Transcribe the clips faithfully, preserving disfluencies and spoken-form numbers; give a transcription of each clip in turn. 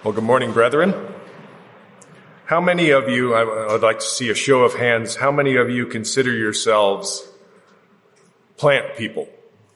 Well, good morning, brethren. How many of you, I would like to see a show of hands, how many of you consider yourselves plant people?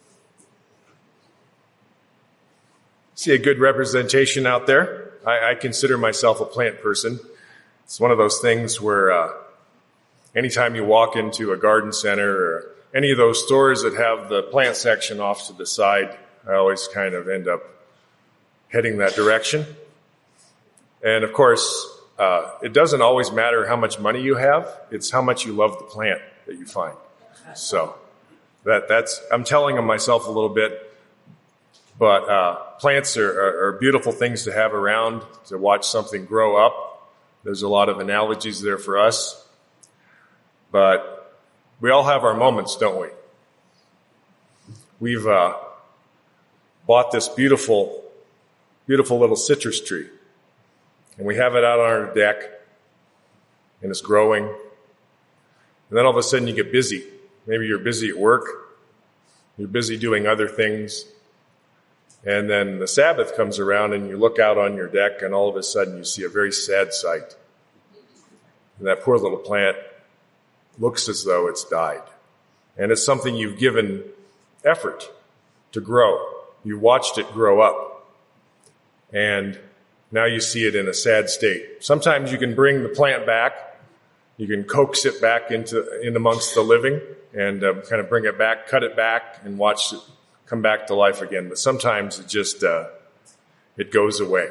See a good representation out there? I, I consider myself a plant person. It's one of those things where uh, anytime you walk into a garden center or any of those stores that have the plant section off to the side, I always kind of end up heading that direction. And of course, uh, it doesn't always matter how much money you have. It's how much you love the plant that you find. So that, that's, I'm telling myself a little bit, but uh, plants are, are, are beautiful things to have around, to watch something grow up. There's a lot of analogies there for us. But we all have our moments, don't we? We've uh, bought this beautiful, beautiful little citrus tree. And we have it out on our deck, and it's growing. And then all of a sudden you get busy. Maybe you're busy at work. You're busy doing other things. And then the Sabbath comes around, and you look out on your deck, and all of a sudden you see a very sad sight. And that poor little plant looks as though it's died. And it's something you've given effort to grow. You watched it grow up. And now you see it in a sad state. Sometimes you can bring the plant back. You can coax it back into in amongst the living and um, kind of bring it back, cut it back, and watch it come back to life again. But sometimes it just uh, it goes away.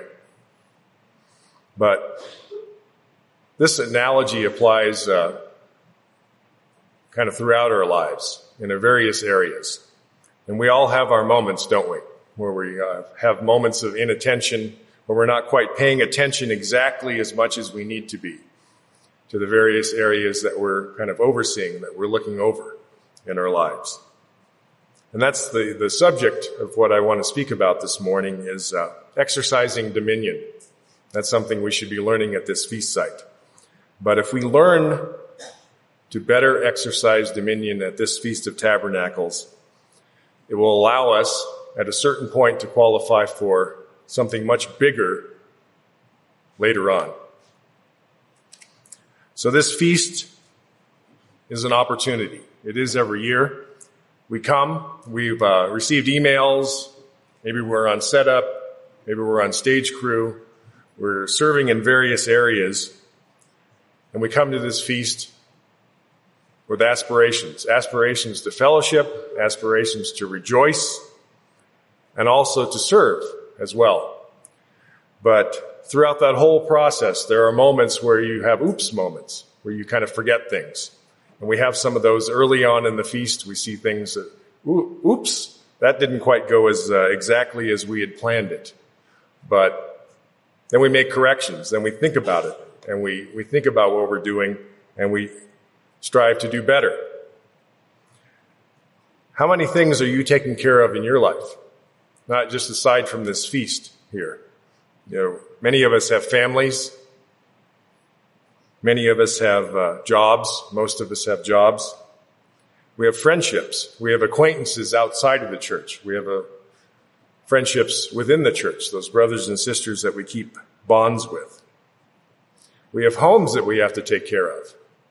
But this analogy applies uh, kind of throughout our lives in our various areas. And we all have our moments, don't we, where we uh, have moments of inattention, where we're not quite paying attention exactly as much as we need to be to the various areas that we're kind of overseeing, that we're looking over in our lives. And that's the, the subject of what I want to speak about this morning is uh, exercising dominion. That's something we should be learning at this feast site. But if we learn to better exercise dominion at this Feast of Tabernacles, it will allow us at a certain point to qualify for something much bigger later on. So this feast is an opportunity. It is every year. We come, we've uh, received emails, maybe we're on setup, maybe we're on stage crew, we're serving in various areas, and we come to this feast with aspirations, aspirations to fellowship, aspirations to rejoice, and also to serve as well. But throughout that whole process, there are moments where you have oops moments, where you kind of forget things. And we have some of those early on in the feast. We see things that, oops, that didn't quite go as uh, exactly as we had planned it. But then we make corrections, then we think about it, and we, we think about what we're doing, and we strive to do better. How many things are you taking care of in your life? Not just aside from this feast here. You know, many of us have families. Many of us have uh, jobs. Most of us have jobs. We have friendships. We have acquaintances outside of the church. We have uh, friendships within the church, those brothers and sisters that we keep bonds with. We have homes that we have to take care of.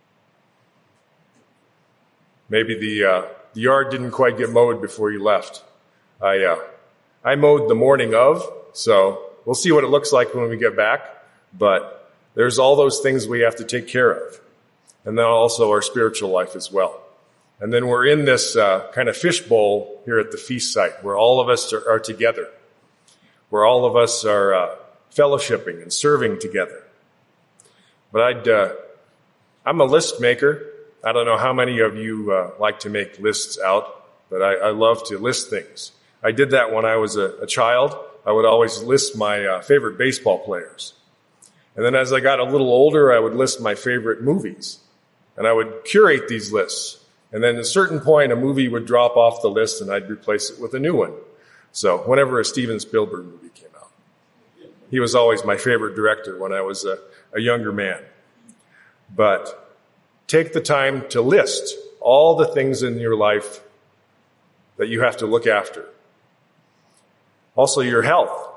Maybe the, uh, the yard didn't quite get mowed before you left. I, uh, I mowed the morning of, so we'll see what it looks like when we get back. But there's all those things we have to take care of. And then also our spiritual life as well. And then we're in this uh, kind of fishbowl here at the feast site where all of us are, are together, where all of us are uh, fellowshipping and serving together. But I'd, uh, I'm a list maker. I don't know how many of you uh, like to make lists out, but I, I love to list things. I did that when I was a, a child. I would always list my uh, favorite baseball players. And then as I got a little older, I would list my favorite movies. And I would curate these lists. And then at a certain point, a movie would drop off the list and I'd replace it with a new one. So whenever a Steven Spielberg movie came out, he was always my favorite director when I was a, a younger man. But take the time to list all the things in your life that you have to look after. Also your health.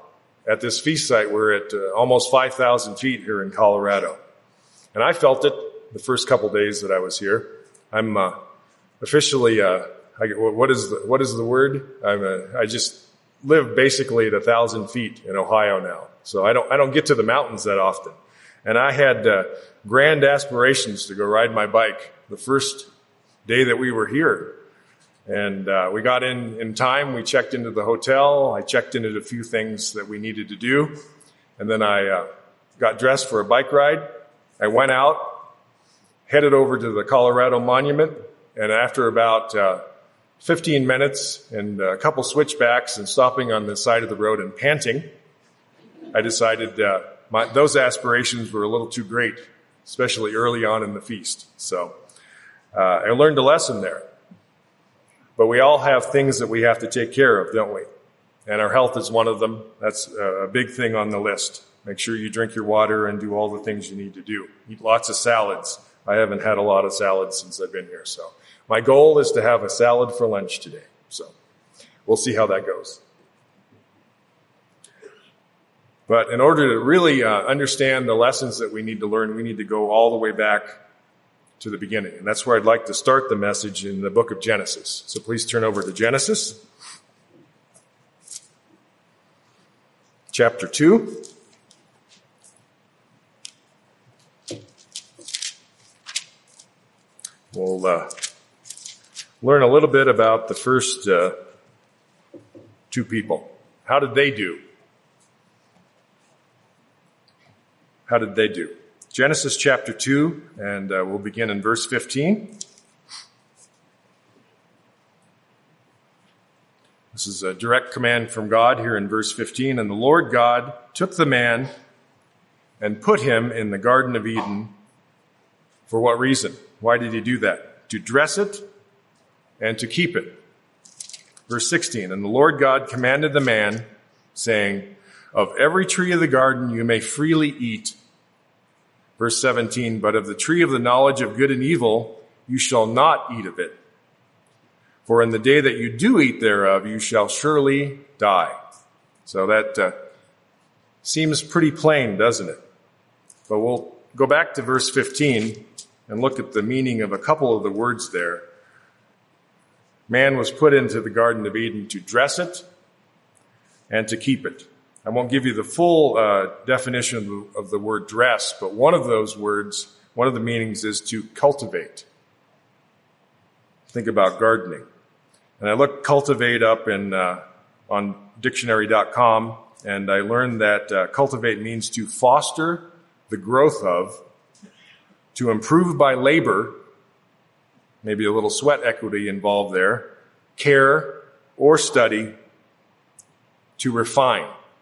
at this feast site. We're at uh, almost five thousand feet here in Colorado. And I felt it the first couple days that I was here. I'm uh, officially, uh, I, what is the, what is the word? I'm a, I just live basically at a thousand feet in Ohio now. So I don't, I don't get to the mountains that often. And I had uh, grand aspirations to go ride my bike the first day that we were here. And uh, we got in in time. We checked into the hotel. I checked into a few things that we needed to do. And then I uh, got dressed for a bike ride. I went out, headed over to the Colorado Monument. And after about uh, fifteen minutes and a couple switchbacks and stopping on the side of the road and panting, I decided uh, my, those aspirations were a little too great, especially early on in the feast. So uh, I learned a lesson there. But we all have things that we have to take care of, don't we? And our health is one of them. That's a big thing on the list. Make sure you drink your water and do all the things you need to do. Eat lots of salads. I haven't had a lot of salads since I've been here. So my goal is to have a salad for lunch today. So we'll see how that goes. But in order to really uh, understand the lessons that we need to learn, we need to go all the way back to the beginning. And that's where I'd like to start the message in the book of Genesis. So please turn over to Genesis, chapter two. We'll uh, learn a little bit about the first uh, two people. How did they do? How did they do? Genesis chapter two, and uh, we'll begin in verse fifteen. This is a direct command from God here in verse fifteen. And the Lord God took the man and put him in the Garden of Eden. For what reason? Why did he do that? To dress it and to keep it. Verse sixteen. And the Lord God commanded the man, saying, of every tree of the garden you may freely eat. Verse seventeen, but of the tree of the knowledge of good and evil you shall not eat of it. For in the day that you do eat thereof, you shall surely die. So that uh, seems pretty plain, doesn't it? But we'll go back to verse fifteen and look at the meaning of a couple of the words there. Man was put into the Garden of Eden to dress it and to keep it. I won't give you the full uh, definition of the, of the word dress, but one of those words, one of the meanings is to cultivate. Think about gardening. And I looked cultivate up in uh, on dictionary dot com, and I learned that uh, cultivate means to foster the growth of, to improve by labor, maybe a little sweat equity involved there, care or study, to refine.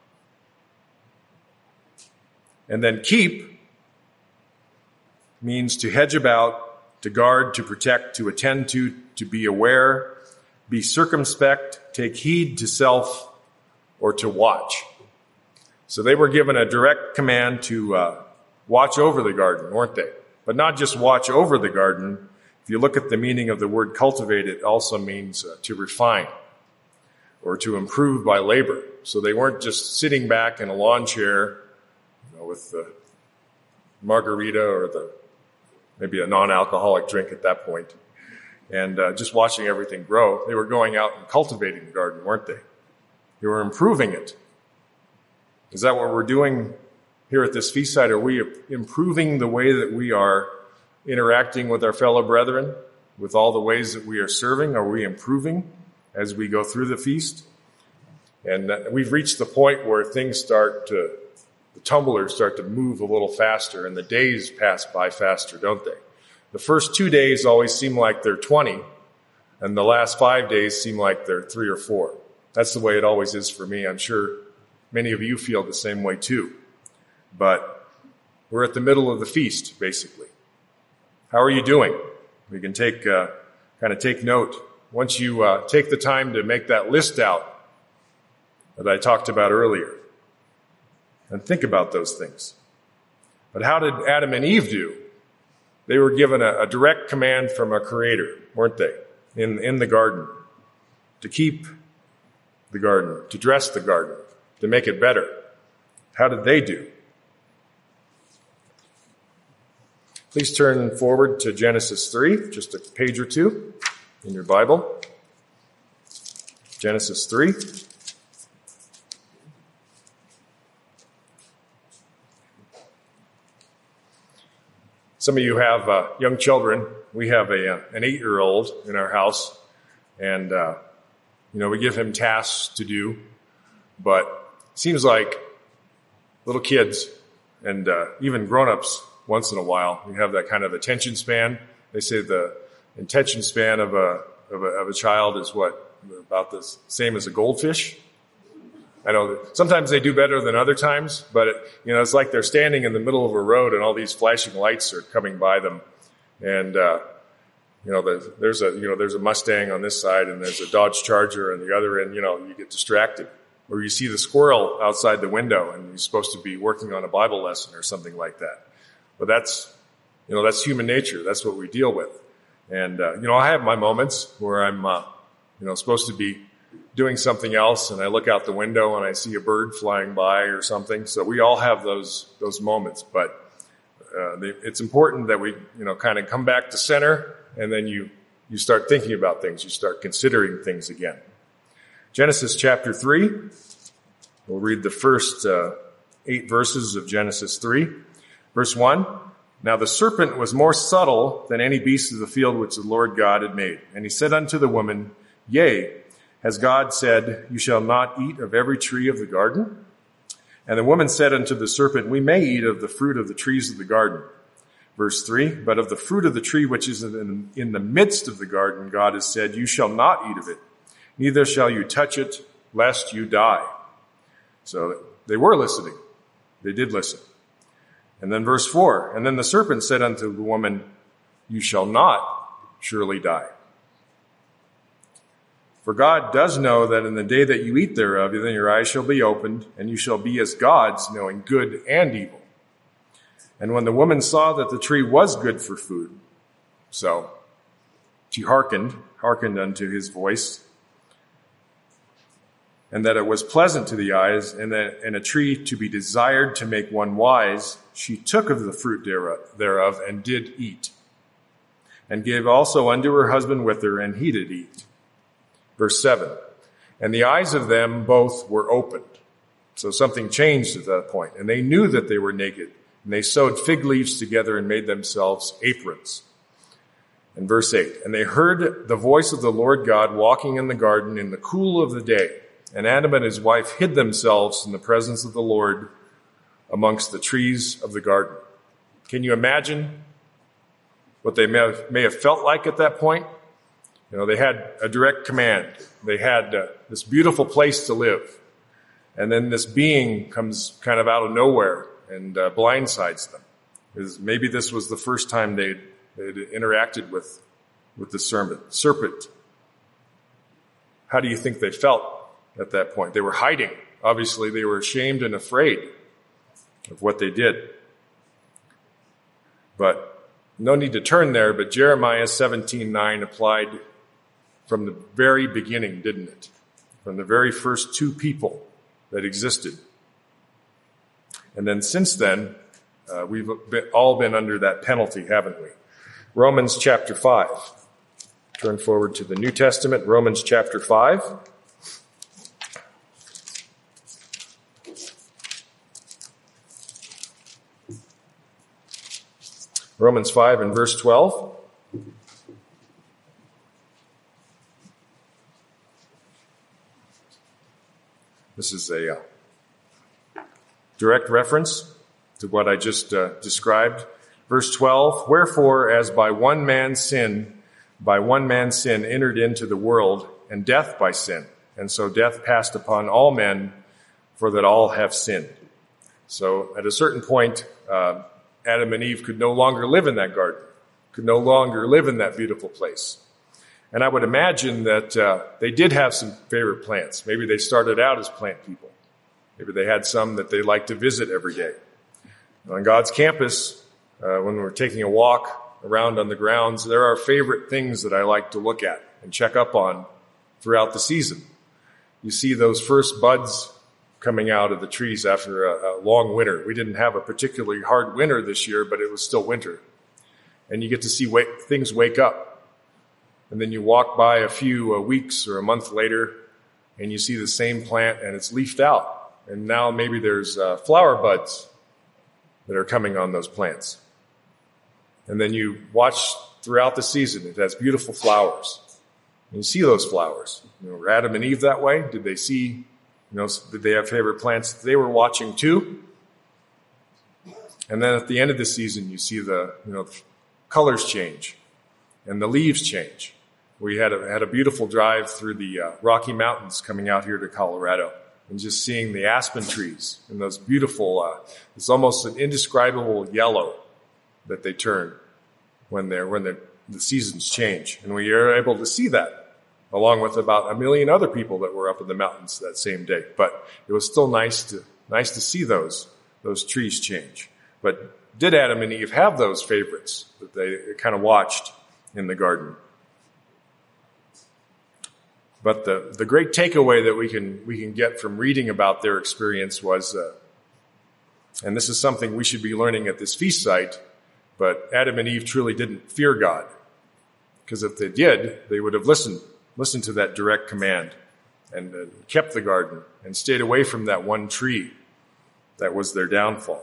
And then keep means to hedge about, to guard, to protect, to attend to, to be aware, be circumspect, take heed to self, or to watch. So they were given a direct command to uh, watch over the garden, weren't they? But not just watch over the garden. If you look at the meaning of the word cultivate, it also means uh, to refine or to improve by labor. So they weren't just sitting back in a lawn chair with the margarita or the maybe a non-alcoholic drink at that point, and uh, just watching everything grow. They were going out and cultivating the garden, weren't they? They were improving it. Is that what we're doing here at this feast site? Are we improving the way that we are interacting with our fellow brethren, with all the ways that we are serving? Are we improving as we go through the feast? And uh, we've reached the point where things start to The tumblers start to move a little faster, and the days pass by faster, don't they? The first two days always seem like they're twenty, and the last five days seem like they're three or four. That's the way it always is for me. I'm sure many of you feel the same way too. But we're at the middle of the feast, basically. How are you doing? We can take uh, kind of take note. Once you uh, take the time to make that list out that I talked about earlier, and think about those things. But how did Adam and Eve do? They were given a, a direct command from a creator, weren't they? In, in the garden. To keep the garden, to dress the garden, to make it better. How did they do? Please turn forward to Genesis three, just a page or two in your Bible. Genesis three. Some of you have uh, young children. We have a uh, an eight-year-old in our house, and uh, you know we give him tasks to do, but it seems like little kids and uh, even grown-ups once in a while we have that kind of attention span. They say the attention span of a of a, of a child is what about the same as a goldfish. I know that sometimes they do better than other times, but it, you know, it's like they're standing in the middle of a road and all these flashing lights are coming by them. And, uh, you know, there's, there's a, you know, there's a Mustang on this side and there's a Dodge Charger on the other end, you know, you get distracted. Or you see the squirrel outside the window and you're supposed to be working on a Bible lesson or something like that. But that's, you know, that's human nature. That's what we deal with. And, uh, you know, I have my moments where I'm, uh, you know, supposed to be doing something else and I look out the window and I see a bird flying by or something. So we all have those those moments, but uh, they, it's important that we, you know, kind of come back to center and then you you start thinking about things. You start considering things again. Genesis chapter three. We'll read the first uh, eight verses of Genesis three. Verse one. Now the serpent was more subtle than any beast of the field which the Lord God had made. And he said unto the woman, Yea, has God said, You shall not eat of every tree of the garden? And the woman said unto the serpent, We may eat of the fruit of the trees of the garden. Verse three, But of the fruit of the tree which is in, in the midst of the garden, God has said, You shall not eat of it, neither shall you touch it, lest you die. So they were listening. They did listen. And then verse four, And then the serpent said unto the woman, You shall not surely die. For God does know that in the day that you eat thereof, then your eyes shall be opened, and you shall be as gods, knowing good and evil. And when the woman saw that the tree was good for food, so she hearkened, hearkened unto his voice, and that it was pleasant to the eyes, and that and a tree to be desired to make one wise, she took of the fruit thereof, and did eat, and gave also unto her husband with her, and he did eat. Verse seven, And the eyes of them both were opened. So something changed at that point. And they knew that they were naked. And they sewed fig leaves together and made themselves aprons. And verse eight, And they heard the voice of the Lord God walking in the garden in the cool of the day. And Adam and his wife hid themselves in the presence of the Lord amongst the trees of the garden. Can you imagine what they may have, may have felt like at that point? You know, they had a direct command. They had uh, this beautiful place to live. And then this being comes kind of out of nowhere and uh, blindsides them. Because maybe this was the first time they'd, they'd interacted with, with the serpent. serpent. How do you think they felt at that point? They were hiding. Obviously, they were ashamed and afraid of what they did. But no need to turn there, but Jeremiah seventeen nine applied from the very beginning, didn't it? From the very first two people that existed. And then since then, uh, we've been, all been under that penalty, haven't we? Romans chapter five. Turn forward to the New Testament, Romans chapter five. Romans five and verse twelve. This is a uh, direct reference to what I just uh, described. Verse twelve, Wherefore, as by one man's sin, by one man's sin entered into the world, and death by sin. And so death passed upon all men, for that all have sinned. So at a certain point, uh, Adam and Eve could no longer live in that garden, could no longer live in that beautiful place. And I would imagine that uh, they did have some favorite plants. Maybe they started out as plant people. Maybe they had some that they liked to visit every day. On God's campus, uh, when we're taking a walk around on the grounds, there are favorite things that I like to look at and check up on throughout the season. You see those first buds coming out of the trees after a, a long winter. We didn't have a particularly hard winter this year, but it was still winter. And you get to see wake, things wake up. And then you walk by a few uh, weeks or a month later, and you see the same plant, and it's leafed out. And now maybe there's uh, flower buds that are coming on those plants. And then you watch throughout the season. It has beautiful flowers. And you see those flowers. You know, were Adam and Eve that way? Did they see, you know, did they have favorite plants that they were watching too? And then at the end of the season, you see the, you know, colors change and the leaves change. We had a, had a beautiful drive through the uh, Rocky Mountains coming out here to Colorado and just seeing the aspen trees and those beautiful, uh, it's almost an indescribable yellow that they turn when they're, when they're, the seasons change. And we are able to see that along with about a million other people that were up in the mountains that same day. But it was still nice to, nice to see those, those trees change. But did Adam and Eve have those favorites that they kind of watched in the garden? But the, the great takeaway that we can, we can get from reading about their experience was, uh, and this is something we should be learning at this feast site, but Adam and Eve truly didn't fear God. Because if they did, they would have listened, listened to that direct command and uh, kept the garden and stayed away from that one tree that was their downfall.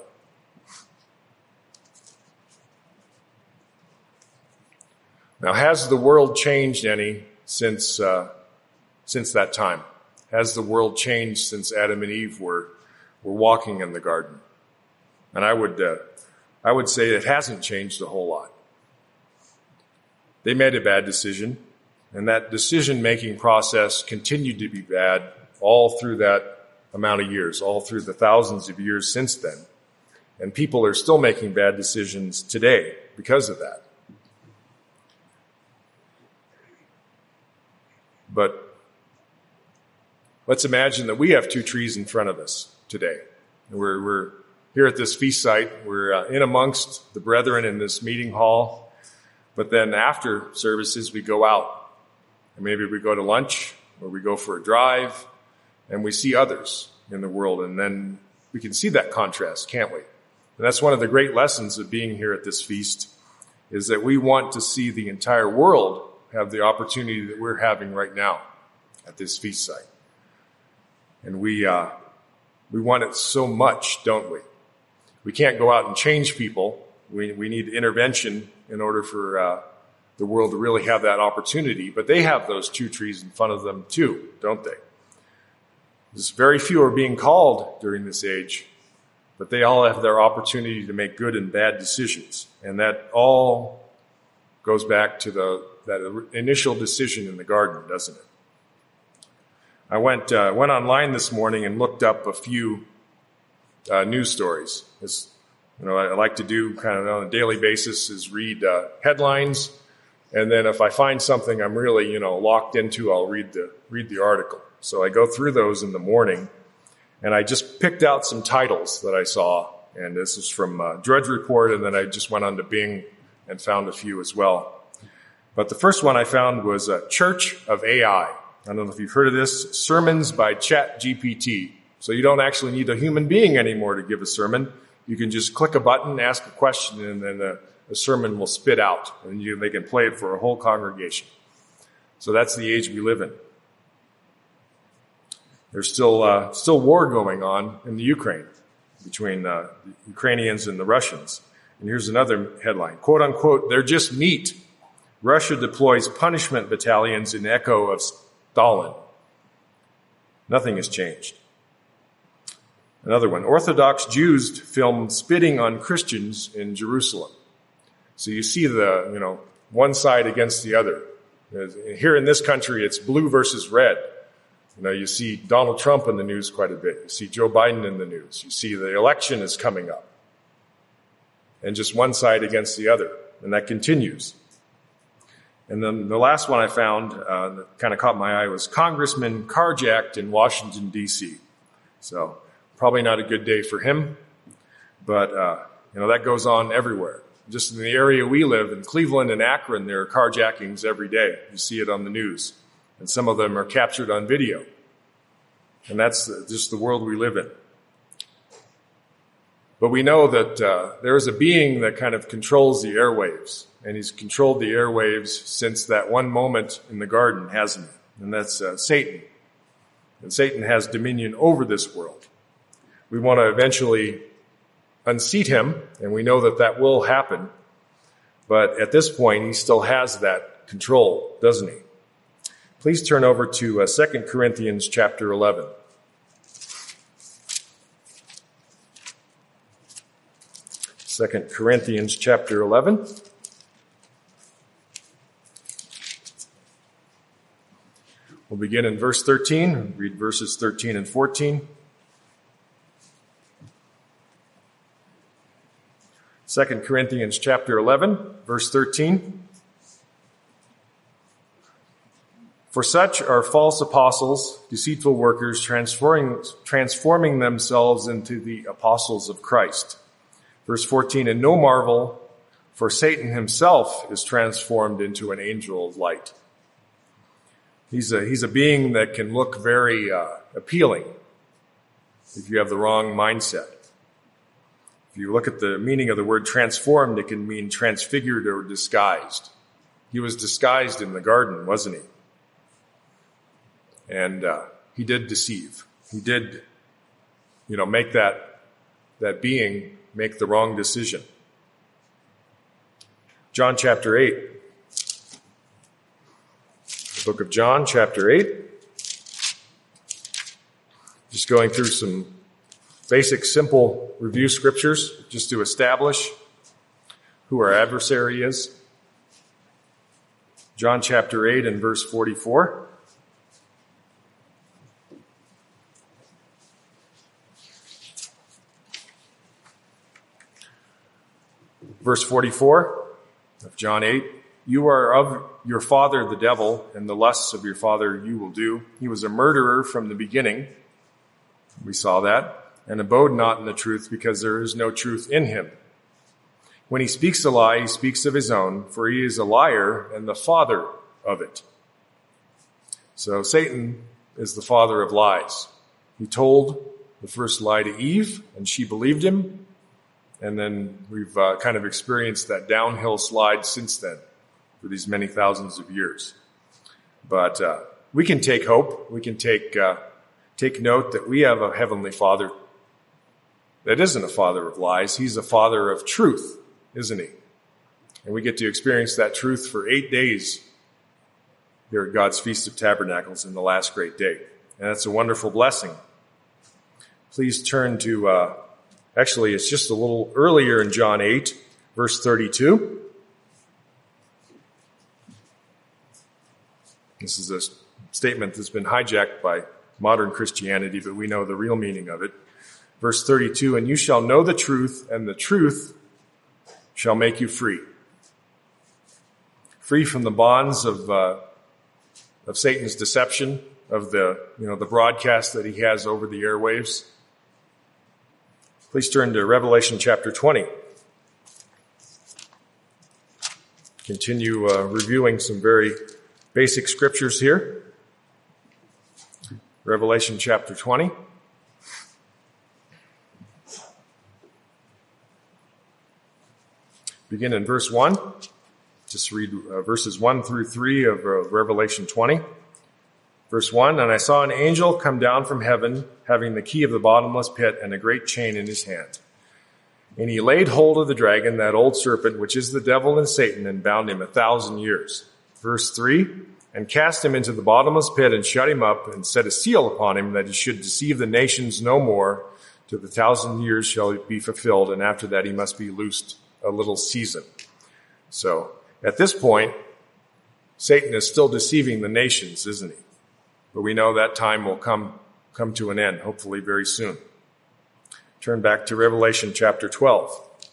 Now, has the world changed any since uh, since that time? Has the world changed since Adam and Eve were were walking in the garden? And I would uh, I would say it hasn't changed a whole lot. They made a bad decision, and that decision-making process continued to be bad all through that amount of years, all through the thousands of years since then. And people are still making bad decisions today because of that. But let's imagine that we have two trees in front of us today. We're, we're here at this feast site. We're uh, in amongst the brethren in this meeting hall. But then after services, we go out. And maybe we go to lunch or we go for a drive and we see others in the world. And then we can see that contrast, can't we? And that's one of the great lessons of being here at this feast, is that we want to see the entire world have the opportunity that we're having right now at this feast site. And we, uh, we want it so much, don't we? We can't go out and change people. We, we need intervention in order for, uh, the world to really have that opportunity. But they have those two trees in front of them too, don't they? There's very few are being called during this age, but they all have their opportunity to make good and bad decisions. And that all goes back to the that initial decision in the garden, doesn't it? I went uh, went online this morning and looked up a few uh, news stories. It's, you know, I like to do kind of on a daily basis is read uh, headlines, and then if I find something I'm really, you know, locked into, I'll read the read the article. So I go through those in the morning, and I just picked out some titles that I saw, and this is from uh, Drudge Report, and then I just went on to Bing and found a few as well. But the first one I found was uh, Church of A I. I don't know if you've heard of this. Sermons by Chat G P T. So you don't actually need a human being anymore to give a sermon. You can just click a button, ask a question, and then a, a sermon will spit out. And you, they can play it for a whole congregation. So that's the age we live in. There's still uh, still war going on in the Ukraine between uh, the Ukrainians and the Russians. And here's another headline. Quote, unquote, they're just meat. Russia deploys punishment battalions in echo of Stalin. Nothing has changed. Another one. Orthodox Jews film spitting on Christians in Jerusalem. So you see the, you know, one side against the other. Here in this country, it's blue versus red. You know, you see Donald Trump in the news quite a bit. You see Joe Biden in the news. You see the election is coming up. And just one side against the other. And that continues. And then the last one I found uh, that kind of caught my eye was Congressman carjacked in Washington, D C So probably not a good day for him. But, uh, you know, that goes on everywhere. Just in the area we live, in Cleveland and Akron, there are carjackings every day. You see it on the news. And some of them are captured on video. And that's just the world we live in. But we know that uh, there is a being that kind of controls the airwaves. And he's controlled the airwaves since that one moment in the garden, hasn't he? And that's uh, Satan. And Satan has dominion over this world. We want to eventually unseat him, and we know that that will happen. But at this point, he still has that control, doesn't he? Please turn over to uh, Second Corinthians chapter eleven. Second Corinthians chapter eleven. We'll begin in verse thirteen, read verses thirteen and fourteen. Second Corinthians chapter eleven, verse thirteen. For such are false apostles, deceitful workers, transforming, transforming themselves into the apostles of Christ. Verse fourteen, and no marvel, for Satan himself is transformed into an angel of light. He's a, he's a being that can look very uh, appealing if you have the wrong mindset. If you look at the meaning of the word transformed, it can mean transfigured or disguised. He was disguised in the garden, wasn't he? And uh, he did deceive. He did, you know, make that that being make the wrong decision. John chapter eight. The book of John chapter eight. Just going through some basic, simple review scriptures just to establish who our adversary is. John chapter eight and verse forty-four. Verse forty-four of John eight. You are of your father the devil, and the lusts of your father you will do. He was a murderer from the beginning. We saw that. And abode not in the truth, because there is no truth in him. When he speaks a lie, he speaks of his own, for he is a liar and the father of it. So Satan is the father of lies. He told the first lie to Eve, and she believed him. And then we've uh, kind of experienced that downhill slide since then for these many thousands of years. But uh, we can take hope. We can take uh, take note that we have a heavenly Father that isn't a father of lies. He's a father of truth, isn't he? And we get to experience that truth for eight days here at God's Feast of Tabernacles in the last great day. And that's a wonderful blessing. Please turn to, uh, actually, it's just a little earlier in John eight, verse thirty-two. This is a statement that's been hijacked by modern Christianity, but we know the real meaning of it. Verse thirty-two, and you shall know the truth, and the truth shall make you free. Free from the bonds of uh, of Satan's deception, of the you know the broadcast that he has over the airwaves. Please turn to Revelation chapter twenty. Continue uh, reviewing some very basic scriptures here. Revelation chapter twenty. Begin in verse one. Just read uh, verses one through three of uh, Revelation twenty. Verse one, and I saw an angel come down from heaven, having the key of the bottomless pit and a great chain in his hand. And he laid hold of the dragon, that old serpent, which is the devil and Satan, and bound him a thousand years. Verse three, and cast him into the bottomless pit and shut him up and set a seal upon him, that he should deceive the nations no more, till the thousand years shall be fulfilled, and after that he must be loosed a little season. So at this point, Satan is still deceiving the nations, isn't he? But we know that time will come, come to an end, hopefully very soon. Turn back to Revelation chapter twelve.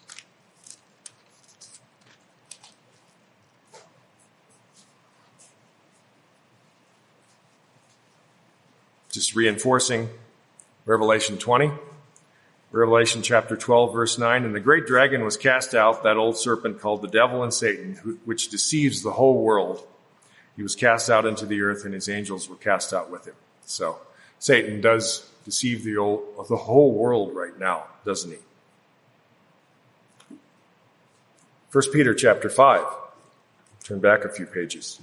Just reinforcing Revelation twenty. Revelation chapter twelve, verse nine, and the great dragon was cast out, that old serpent called the devil and Satan, who, which deceives the whole world. He was cast out into the earth, and his angels were cast out with him. So Satan does deceive the, old, the whole world right now, doesn't he? First Peter chapter five. Turn back a few pages.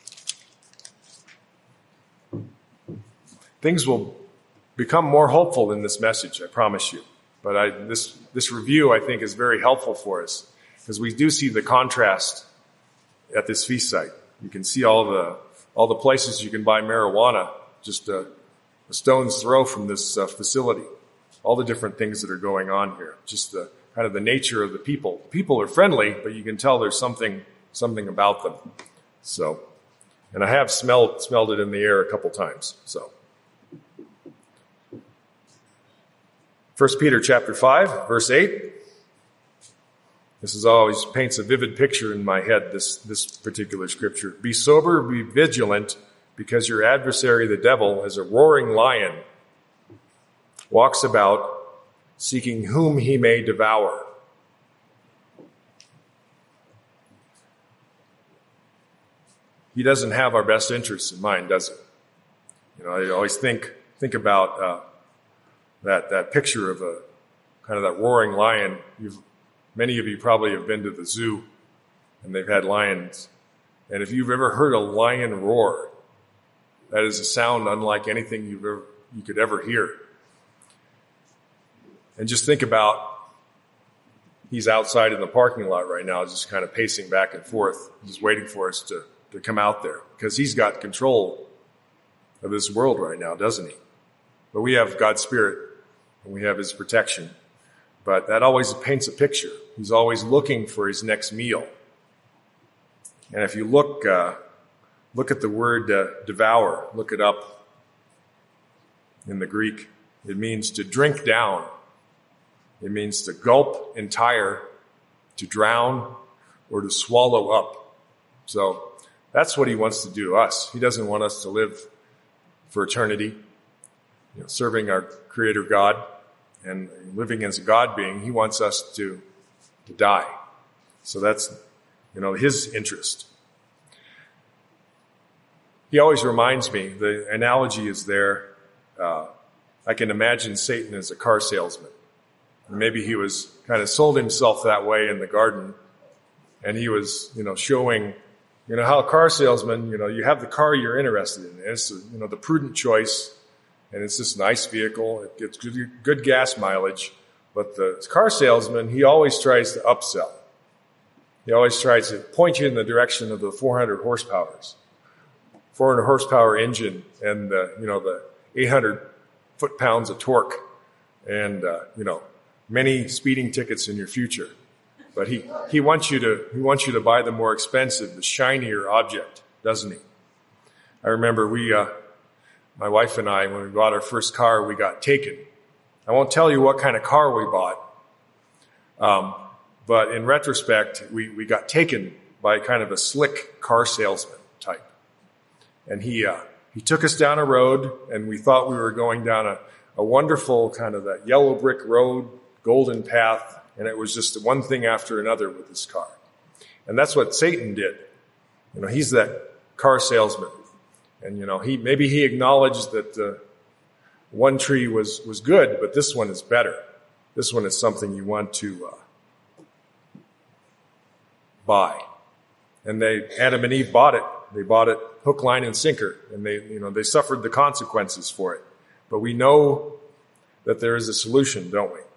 Things will become more hopeful in this message, I promise you. But I, this, this review, I think, is very helpful for us because we do see the contrast at this feast site. You can see all the all the places you can buy marijuana just a, a stone's throw from this uh, facility. All the different things that are going on here. Just the kind of the nature of the people. People are friendly, but you can tell there's something something about them. So, and I have smelled smelled it in the air a couple times. So. First Peter chapter five, verse eight. This is always paints a vivid picture in my head, this, this particular scripture. Be sober, be vigilant, because your adversary, the devil, as a roaring lion, walks about seeking whom he may devour. He doesn't have our best interests in mind, does he? You know, I always think, think about, uh, That, that picture of a kind of that roaring lion. You've, many of you probably have been to the zoo and they've had lions. And if you've ever heard a lion roar, that is a sound unlike anything you've ever, you could ever hear. And just think about, he's outside in the parking lot right now, just kind of pacing back and forth, just waiting for us to, to come out there because he's got control of this world right now, doesn't he? But we have God's Spirit. And we have his protection. But that always paints a picture. He's always looking for his next meal. And if you look, uh, look at the word uh, devour, look it up in the Greek. It means to drink down. It means to gulp entire, to drown, or to swallow up. So that's what he wants to do to us. He doesn't want us to live for eternity, you know, serving our Creator God and living as a God being. He wants us to, to die. So that's, you know, his interest. He always reminds me, the analogy is there. Uh, I can imagine Satan as a car salesman. Maybe he was kind of sold himself that way in the garden. And he was, you know, showing, you know, how a car salesman, you know, you have the car you're interested in. It's, you know, the prudent choice. And it's this nice vehicle. It gets good, good gas mileage. But the car salesman, he always tries to upsell. He always tries to point you in the direction of the four hundred horsepowers. four hundred horsepower engine and, the, you know, the eight hundred foot-pounds of torque. And, uh, you know, many speeding tickets in your future. But he, he wants you to, he wants you to buy the more expensive, the shinier object, doesn't he? I remember we, uh, my wife and I, when we bought our first car, we got taken. I won't tell you what kind of car we bought. Um, but in retrospect, we, we got taken by kind of a slick car salesman type. And he, uh, he took us down a road and we thought we were going down a, a wonderful kind of that yellow brick road, golden path. And it was just one thing after another with this car. And that's what Satan did. You know, he's that car salesman. And, you know, he, maybe he acknowledged that, uh, one tree was, was good, but this one is better. This one is something you want to, uh, buy. And they, Adam and Eve bought it. They bought it hook, line, and sinker. And they, you know, they suffered the consequences for it. But we know that there is a solution, don't we?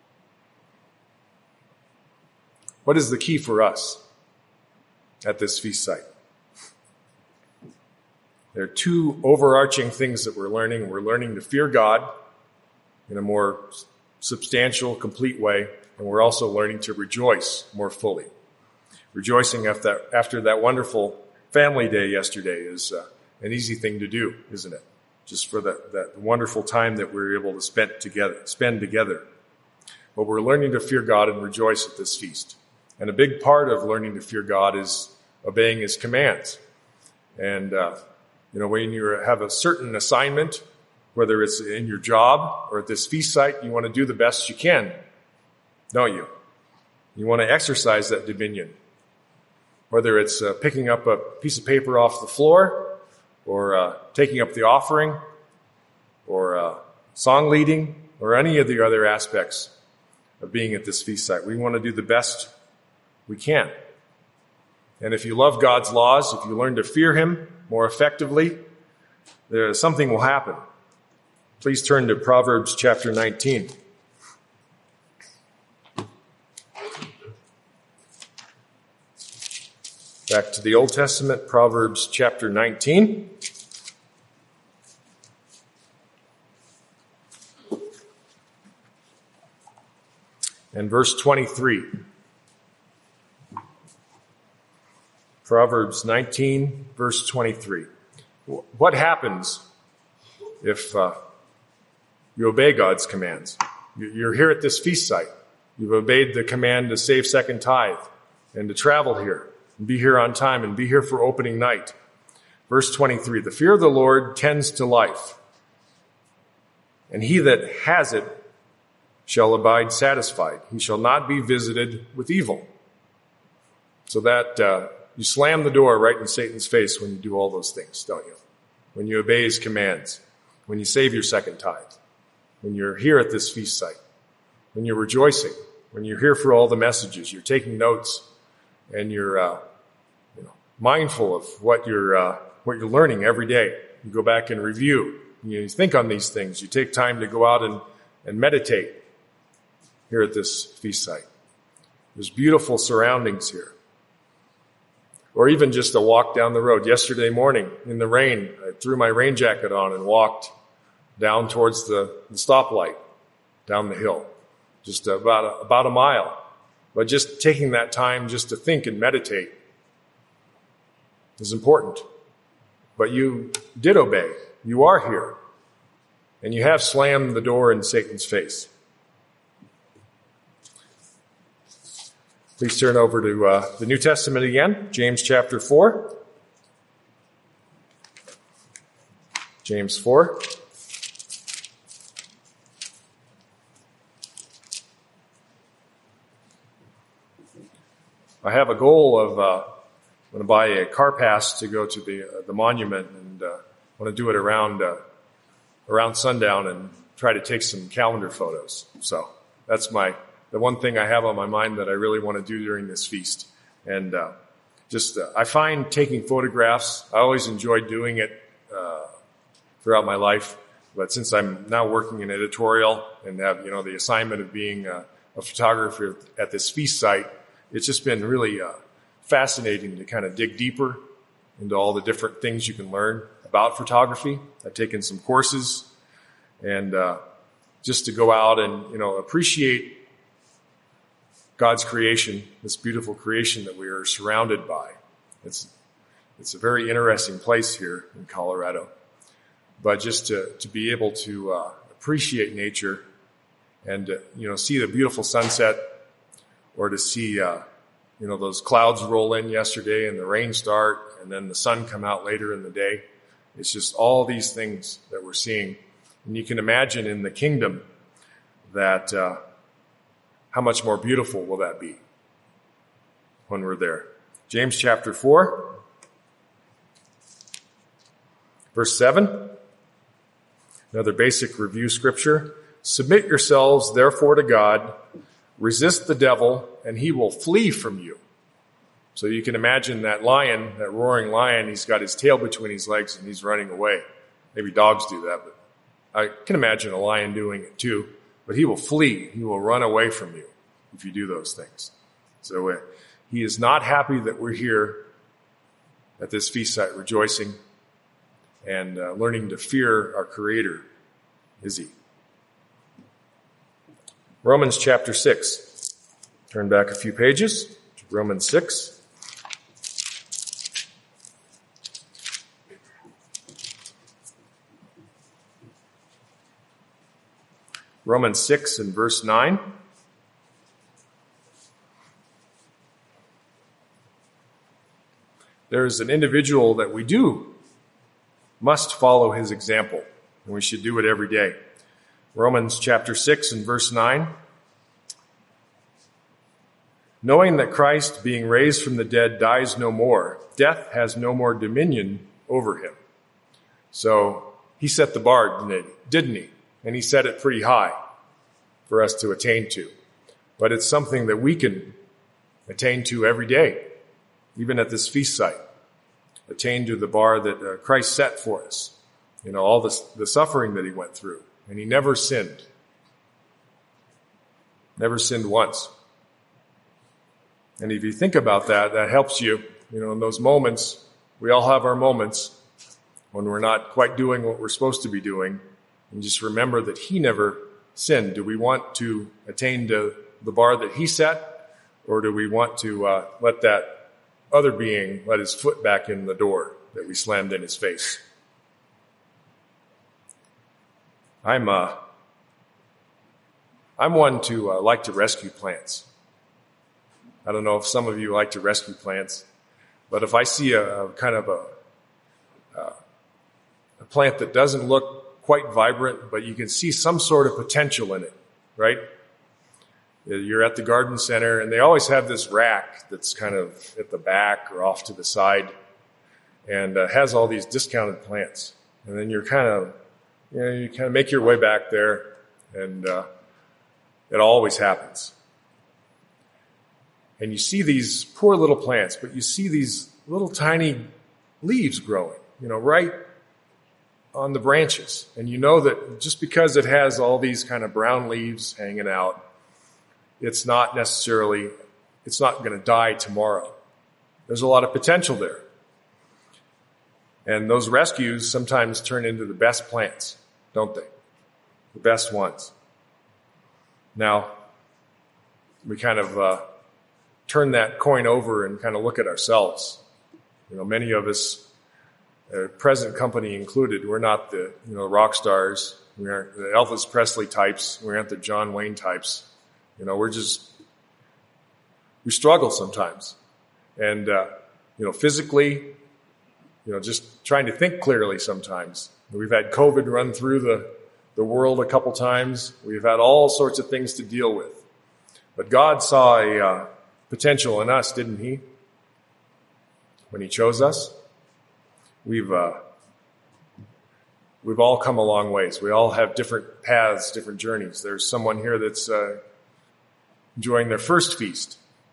What is the key for us at this feast site? There are two overarching things that we're learning. We're learning to fear God in a more substantial, complete way, and we're also learning to rejoice more fully. Rejoicing after that, after that wonderful family day yesterday is uh, an easy thing to do, isn't it? Just for that, that wonderful time that we were able to spend together, spend together. But we're learning to fear God and rejoice at this feast. And a big part of learning to fear God is obeying his commands. And, uh, you know, when you have a certain assignment, whether it's in your job or at this feast site, you want to do the best you can, don't you? You want to exercise that dominion. Whether it's uh, picking up a piece of paper off the floor or uh, taking up the offering or uh, song leading or any of the other aspects of being at this feast site. We want to do the best we can. And if you love God's laws, if you learn to fear him more effectively, there something will happen. Please turn to Proverbs chapter nineteen. Back to the Old Testament, Proverbs chapter nineteen. And verse twenty-three. Proverbs nineteen, verse twenty-three. What happens if uh, you obey God's commands? You're here at this feast site. You've obeyed the command to save second tithe and to travel here and be here on time and be here for opening night. Verse twenty-three, the fear of the Lord tends to life, and he that has it shall abide satisfied. He shall not be visited with evil. So that uh, you slam the door right in Satan's face when you do all those things, don't you? When you obey his commands, when you save your second tithe, when you're here at this feast site, when you're rejoicing, when you're here for all the messages, you're taking notes, and you're uh, you know, mindful of what you're uh, what you're learning every day. You go back and review. You think on these things. You take time to go out and, and meditate here at this feast site. There's beautiful surroundings here. Or even just a walk down the road. Yesterday morning in the rain, I threw my rain jacket on and walked down towards the, the stoplight, down the hill, just about a, about a mile. But just taking that time just to think and meditate is important. But you did obey. You are here. And you have slammed the door in Satan's face. Please turn over to uh, the New Testament again, James chapter four. James four. I have a goal of uh, I'm going to buy a car pass to go to the uh, the monument, and uh, I want to do it around uh, around sundown and try to take some calendar photos. So that's my the one thing I have on my mind that I really want to do during this feast. And uh, just uh, I find taking photographs, I always enjoyed doing it uh, throughout my life. But since I'm now working in editorial and have, you know, the assignment of being a, a photographer at this feast site, it's just been really uh, fascinating to kind of dig deeper into all the different things you can learn about photography. I've taken some courses, and uh, just to go out and, you know, appreciate God's creation, this beautiful creation that we are surrounded by. It's it's a very interesting place here in Colorado. But just to, to be able to uh, appreciate nature and, uh, you know, see the beautiful sunset, or to see, uh, you know, those clouds roll in yesterday and the rain start and then the sun come out later in the day. It's just all these things that we're seeing. And you can imagine in the kingdom that uh, how much more beautiful will that be when we're there. James chapter four, verse seven. Another basic review scripture. Submit yourselves therefore to God. Resist the devil, and he will flee from you. So you can imagine that lion, that roaring lion, he's got his tail between his legs and he's running away. Maybe dogs do that, but I can imagine a lion doing it too. But he will flee. He will run away from you if you do those things. So uh, he is not happy that we're here at this feast site rejoicing and uh, learning to fear our Creator, is he? Romans chapter six. Turn back a few pages to Romans six. Romans six and verse nine. There is an individual that we do must follow his example, and we should do it every day. Romans chapter six and verse nine. Knowing that Christ, being raised from the dead, dies no more, death has no more dominion over him. So He set the bar, didn't he? Didn't he? And he set it pretty high for us to attain to. But it's something that we can attain to every day, even at this feast site. Attain to the bar that uh, Christ set for us. You know, all this, the suffering that he went through. And he never sinned. Never sinned once. And if you think about that, that helps you, you know, in those moments. We all have our moments when we're not quite doing what we're supposed to be doing. And just remember that he never sinned. Do we want to attain to the bar that he set? Or do we want to uh, let that other being let his foot back in the door that we slammed in his face? I'm uh, I'm one to uh, like to rescue plants. I don't know if some of you like to rescue plants, but if I see a, a kind of a, a a plant that doesn't look quite vibrant, but you can see some sort of potential in it, right? You're at the garden center, and they always have this rack that's kind of at the back or off to the side, and uh, has all these discounted plants. And then you're kind of, you know, you kind of make your way back there, and uh, it always happens. And you see these poor little plants, but you see these little tiny leaves growing, you know, right on the branches. And you know that just because it has all these kind of brown leaves hanging out, it's not necessarily, it's not going to die tomorrow. There's a lot of potential there. And those rescues sometimes turn into the best plants, don't they? The best ones. Now, we kind of uh, turn that coin over and kind of look at ourselves. You know, many of us, uh, present company included, we're not the, you know, rock stars. We aren't the Elvis Presley types. We aren't the John Wayne types. You know, we're just, we struggle sometimes. And, uh, you know, physically, you know, just trying to think clearly sometimes. We've had COVID run through the, the world a couple times. We've had all sorts of things to deal with. But God saw a uh, potential in us, didn't he? When he chose us. We've, uh, we've all come a long ways. We all have different paths, different journeys. There's someone here that's, uh, enjoying their first feast.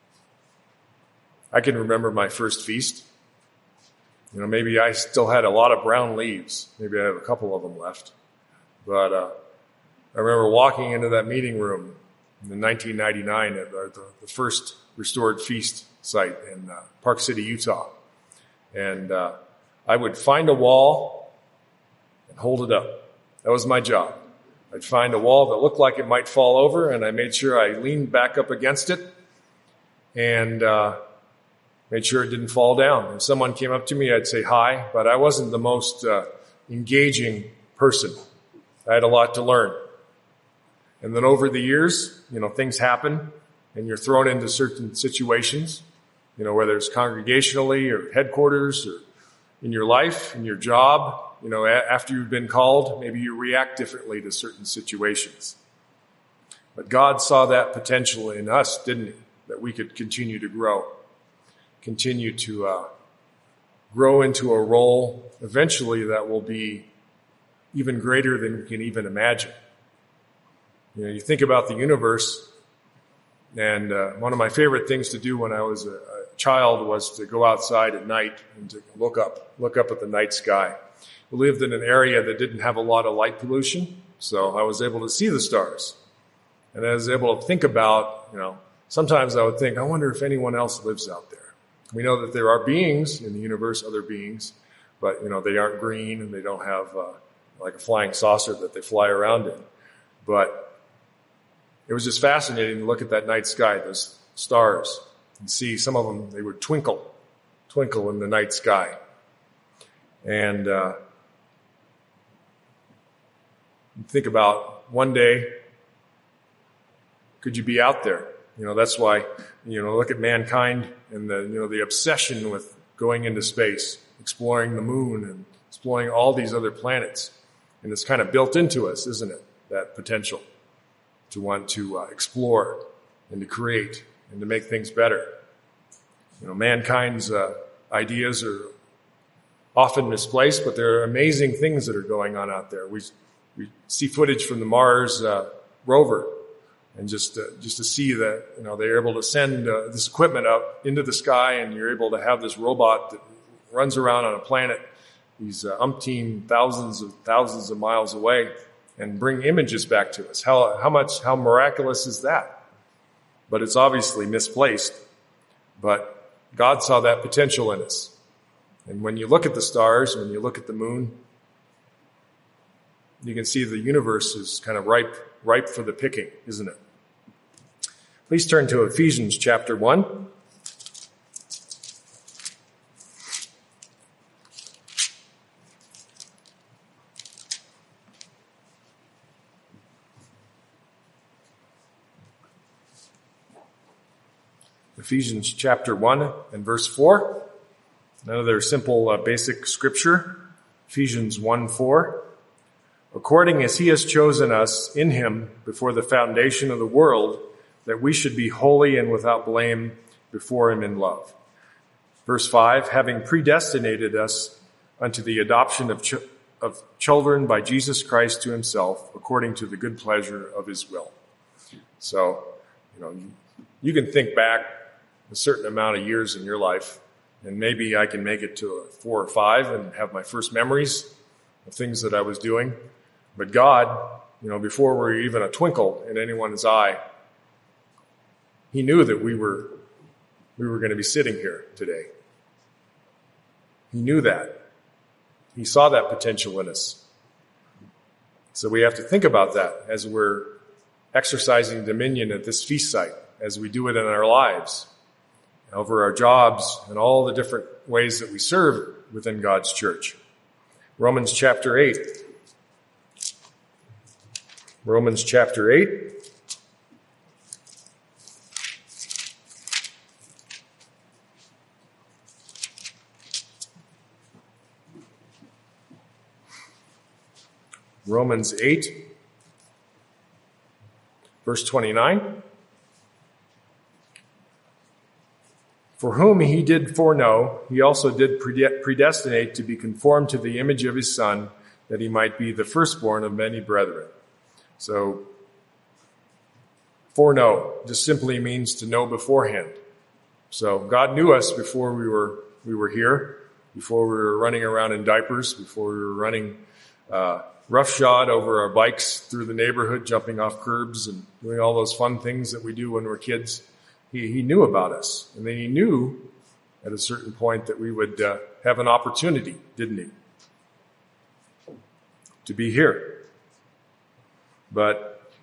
I can remember my first feast. You know, maybe I still had a lot of brown leaves. Maybe I have a couple of them left. But uh, I remember walking into that meeting room in nineteen ninety-nine at the, the first restored feast site in uh, Park City, Utah. And uh, I would find a wall and hold it up. That was my job. I'd find a wall that looked like it might fall over, and I made sure I leaned back up against it and uh, made sure it didn't fall down. If someone came up to me, I'd say hi, but I wasn't the most uh, engaging person. I had a lot to learn. And then over the years, you know, things happen, and you're thrown into certain situations, you know, whether it's congregationally or headquarters or in your life, in your job. You know, after you've been called, maybe you react differently to certain situations. But God saw that potential in us, didn't he? That we could continue to grow, continue to uh, grow into a role eventually that will be even greater than we can even imagine. You know, you think about the universe, and uh, one of my favorite things to do when I was a, a child was to go outside at night and to look up, look up at the night sky. We lived in an area that didn't have a lot of light pollution, so I was able to see the stars. And I was able to think about, you know, sometimes I would think, I wonder if anyone else lives out there. We know that there are beings in the universe, other beings, but, you know, they aren't green and they don't have uh, like a flying saucer that they fly around in. But it was just fascinating to look at that night sky, those stars, and see some of them, they would twinkle, twinkle in the night sky. And uh, think about one day, could you be out there? You know, that's why, you know, look at mankind and the, you know, the obsession with going into space, exploring the moon and exploring all these other planets. And it's kind of built into us, isn't it? That potential to want to uh, explore and to create and to make things better. You know, mankind's uh, ideas are often misplaced, but there are amazing things that are going on out there. We we see footage from the Mars uh, rover, and just uh, just to see that, you know, they're able to send uh, this equipment up into the sky, and you're able to have this robot that runs around on a planet these uh, umpteen thousands of thousands of miles away and bring images back to us. How how much how miraculous is that? But it's obviously misplaced. But God saw that potential in us. And when you look at the stars, when you look at the moon, you can see the universe is kind of ripe ripe for the picking, isn't it? Please turn to Ephesians chapter one. Ephesians chapter one and verse four. Another simple, uh, basic scripture. Ephesians one four. According as he has chosen us in him before the foundation of the world, that we should be holy and without blame before him in love. Verse five, having predestinated us unto the adoption of, ch- of children by Jesus Christ to himself, according to the good pleasure of his will. So, you know, you, you can think back a certain amount of years in your life, and maybe I can make it to a four or five and have my first memories of things that I was doing. But God, you know, before we were even a twinkle in anyone's eye, he knew that we were we were going to be sitting here today. He knew that. He saw that potential in us. So we have to think about that as we're exercising dominion at this feast site, as we do it in our lives, over our jobs, and all the different ways that we serve within God's church. Romans chapter eight. Romans chapter eight. Romans eight, verse twenty-nine. For whom he did foreknow, he also did predestinate to be conformed to the image of his Son, that he might be the firstborn of many brethren. So, foreknow just simply means to know beforehand. So God knew us before we were we were here, before we were running around in diapers, before we were running uh, roughshod over our bikes through the neighborhood, jumping off curbs and doing all those fun things that we do when we're kids. He, he knew about us. And then he knew at a certain point that we would uh, have an opportunity, didn't he? To be here. But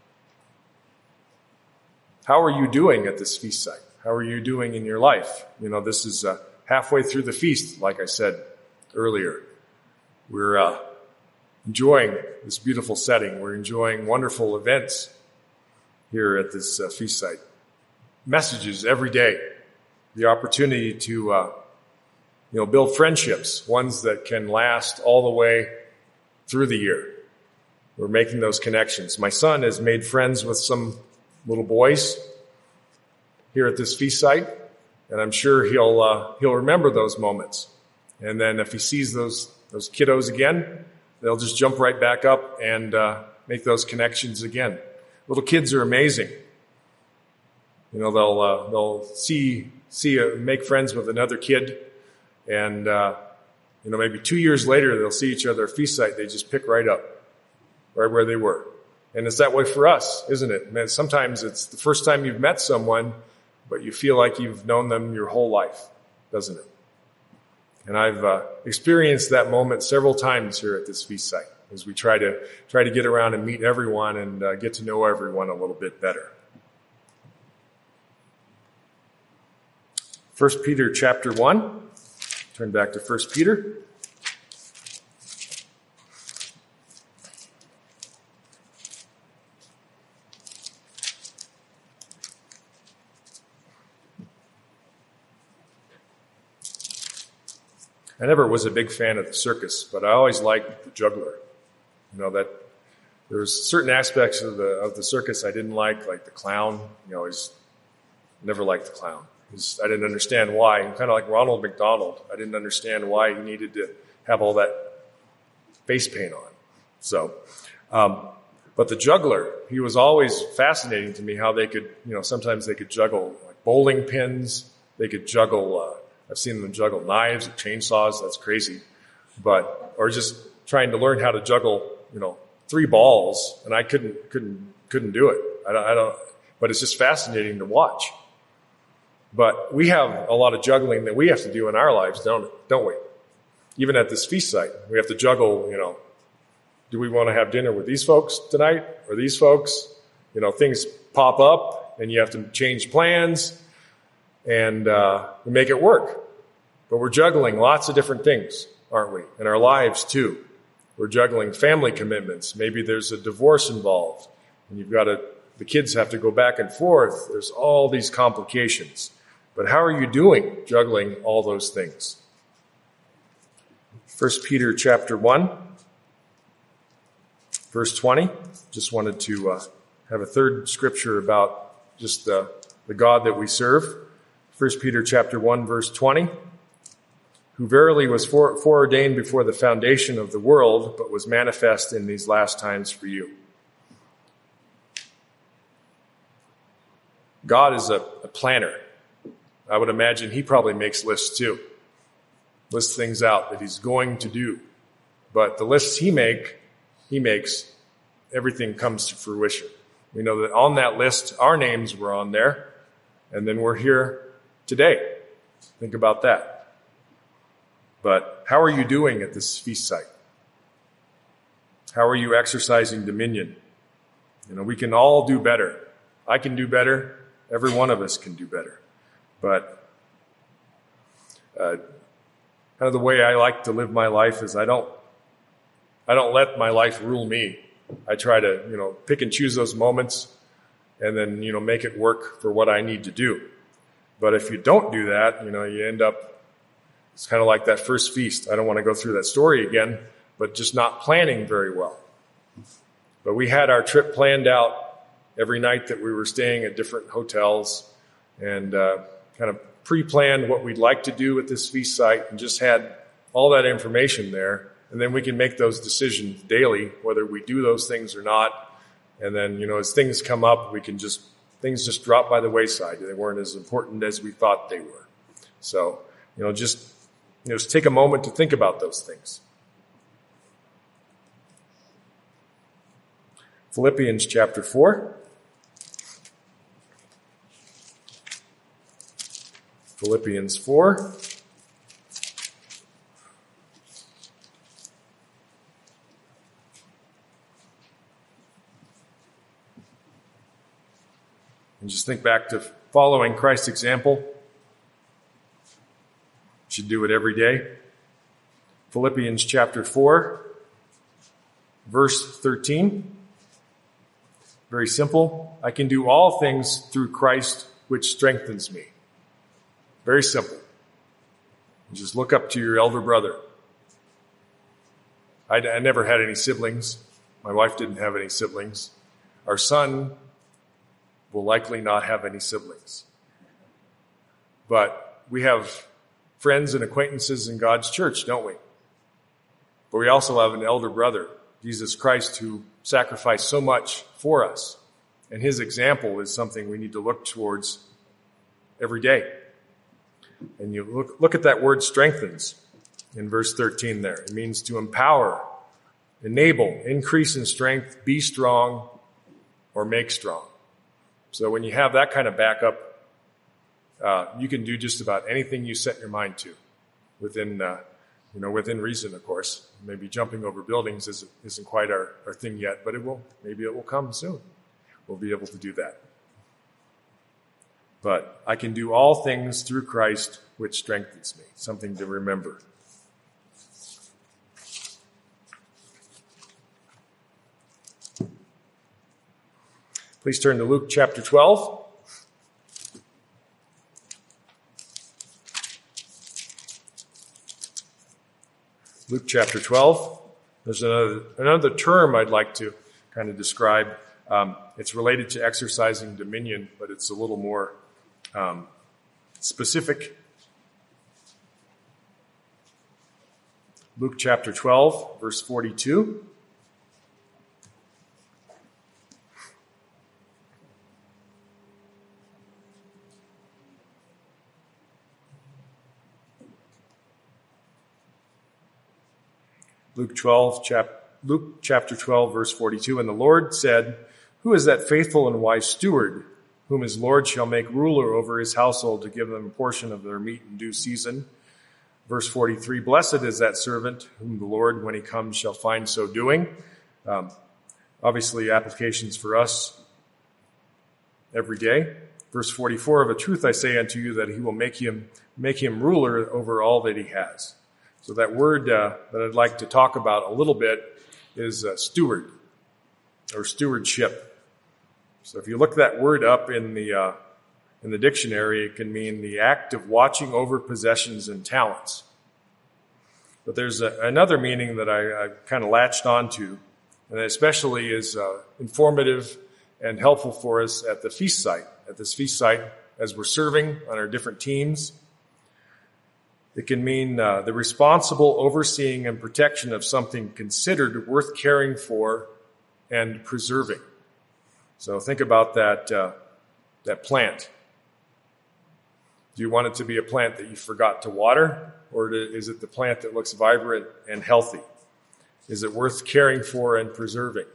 how are you doing at this feast site? How are you doing in your life? You know, this is uh, halfway through the feast, like I said earlier. We're uh, enjoying this beautiful setting. We're enjoying wonderful events here at this uh, feast site. Messages every day. The opportunity to, uh, you know, build friendships, ones that can last all the way through the year. We're making those connections. My son has made friends with some little boys here at this feast site, and I'm sure he'll uh, he'll remember those moments. And then if he sees those those kiddos again, they'll just jump right back up and uh, make those connections again. Little kids are amazing. You know, they'll uh, they'll see see uh, make friends with another kid, and uh, you know, maybe two years later they'll see each other at feast site. They just pick right up, right where they were. And it's that way for us, isn't it? Man, sometimes it's the first time you've met someone, but you feel like you've known them your whole life, doesn't it? And I've uh, experienced that moment several times here at this feast site as we try to try to get around and meet everyone and uh, get to know everyone a little bit better. First Peter chapter one. Turn back to First Peter. I never was a big fan of the circus, but I always liked the juggler. You know, that there was certain aspects of the of the circus I didn't like, like the clown. You know, I always never liked the clown. I didn't understand why. Kind of like Ronald McDonald. I didn't understand why he needed to have all that face paint on. So, um, but the juggler, he was always fascinating to me how they could, you know, sometimes they could juggle like bowling pins. They could juggle, uh, I've seen them juggle knives or chainsaws. That's crazy. But, or just trying to learn how to juggle, you know, three balls, and I couldn't, couldn't, couldn't do it. I don't, I don't, but it's just fascinating to watch. But we have a lot of juggling that we have to do in our lives, don't, don't we? Even at this feast site, we have to juggle, you know, do we want to have dinner with these folks tonight or these folks? You know, things pop up and you have to change plans and uh, make it work. But we're juggling lots of different things, aren't we? In our lives too. We're juggling family commitments. Maybe there's a divorce involved and you've got to, the kids have to go back and forth. There's all these complications. But how are you doing juggling all those things? First Peter chapter one, verse twenty. Just wanted to uh, have a third scripture about just the, the God that we serve. First Peter chapter one, verse twenty. Who verily was fore, foreordained before the foundation of the world, but was manifest in these last times for you. God is a, a planner. I would imagine he probably makes lists too. Lists things out that he's going to do. But the lists he make, he makes, everything comes to fruition. We know that on that list, our names were on there, and then we're here today. Think about that. But how are you doing at this feast site? How are you exercising dominion? You know, we can all do better. I can do better. Every one of us can do better. But uh, kind of the way I like to live my life is I don't, I don't let my life rule me. I try to, you know, pick and choose those moments and then, you know, make it work for what I need to do. But if you don't do that, you know, you end up, it's kind of like that first feast. I don't want to go through that story again, but just not planning very well. But we had our trip planned out every night that we were staying at different hotels and uh, kind of pre-planned what we'd like to do at this feast site and just had all that information there. And then we can make those decisions daily, whether we do those things or not. And then, you know, as things come up, we can just, things just drop by the wayside. They weren't as important as we thought they were. So, you know, just, you know, just take a moment to think about those things. Philippians chapter four. Philippians four. And just think back to following Christ's example. You should do it every day. Philippians chapter four, verse thirteen. Very simple. I can do all things through Christ, which strengthens me. Very simple. Just look up to your elder brother. I, I never had any siblings. My wife didn't have any siblings. Our son will likely not have any siblings. But we have friends and acquaintances in God's church, don't we? But we also have an elder brother, Jesus Christ, who sacrificed so much for us. And his example is something we need to look towards every day. And you look, look at that word strengthens in verse thirteen there. It means to empower, enable, increase in strength, be strong, or make strong. So when you have that kind of backup, uh, you can do just about anything you set your mind to within, uh, you know, within reason, of course. Maybe jumping over buildings isn't, isn't quite our, our thing yet, but it will, maybe it will come soon. We'll be able to do that. But I can do all things through Christ, which strengthens me. Something to remember. Please turn to Luke chapter twelve. Luke chapter twelve. There's another, another term I'd like to kind of describe. Um, it's related to exercising dominion, but it's a little more um, specific. Luke chapter twelve, verse forty-two. Luke twelve, chap, Luke chapter twelve, verse forty-two. And the Lord said, "Who is that faithful and wise steward, whom his Lord shall make ruler over his household to give them a portion of their meat in due season?" Verse forty-three, "Blessed is that servant whom the Lord, when he comes, shall find so doing." Um, obviously, applications for us every day. Verse forty-four, "Of a truth I say unto you that he will make him make him ruler over all that he has." So that word uh, that I'd like to talk about a little bit is uh, steward or stewardship. So if you look that word up in the uh, in the dictionary, it can mean the act of watching over possessions and talents. But there's a, another meaning that I, I kind of latched onto, and especially is uh, informative and helpful for us at the feast site. At this feast site, as we're serving on our different teams, it can mean uh, the responsible overseeing and protection of something considered worth caring for and preserving. So think about that uh, that plant. Do you want it to be a plant that you forgot to water, or is it the plant that looks vibrant and healthy? Is it worth caring for and preserving?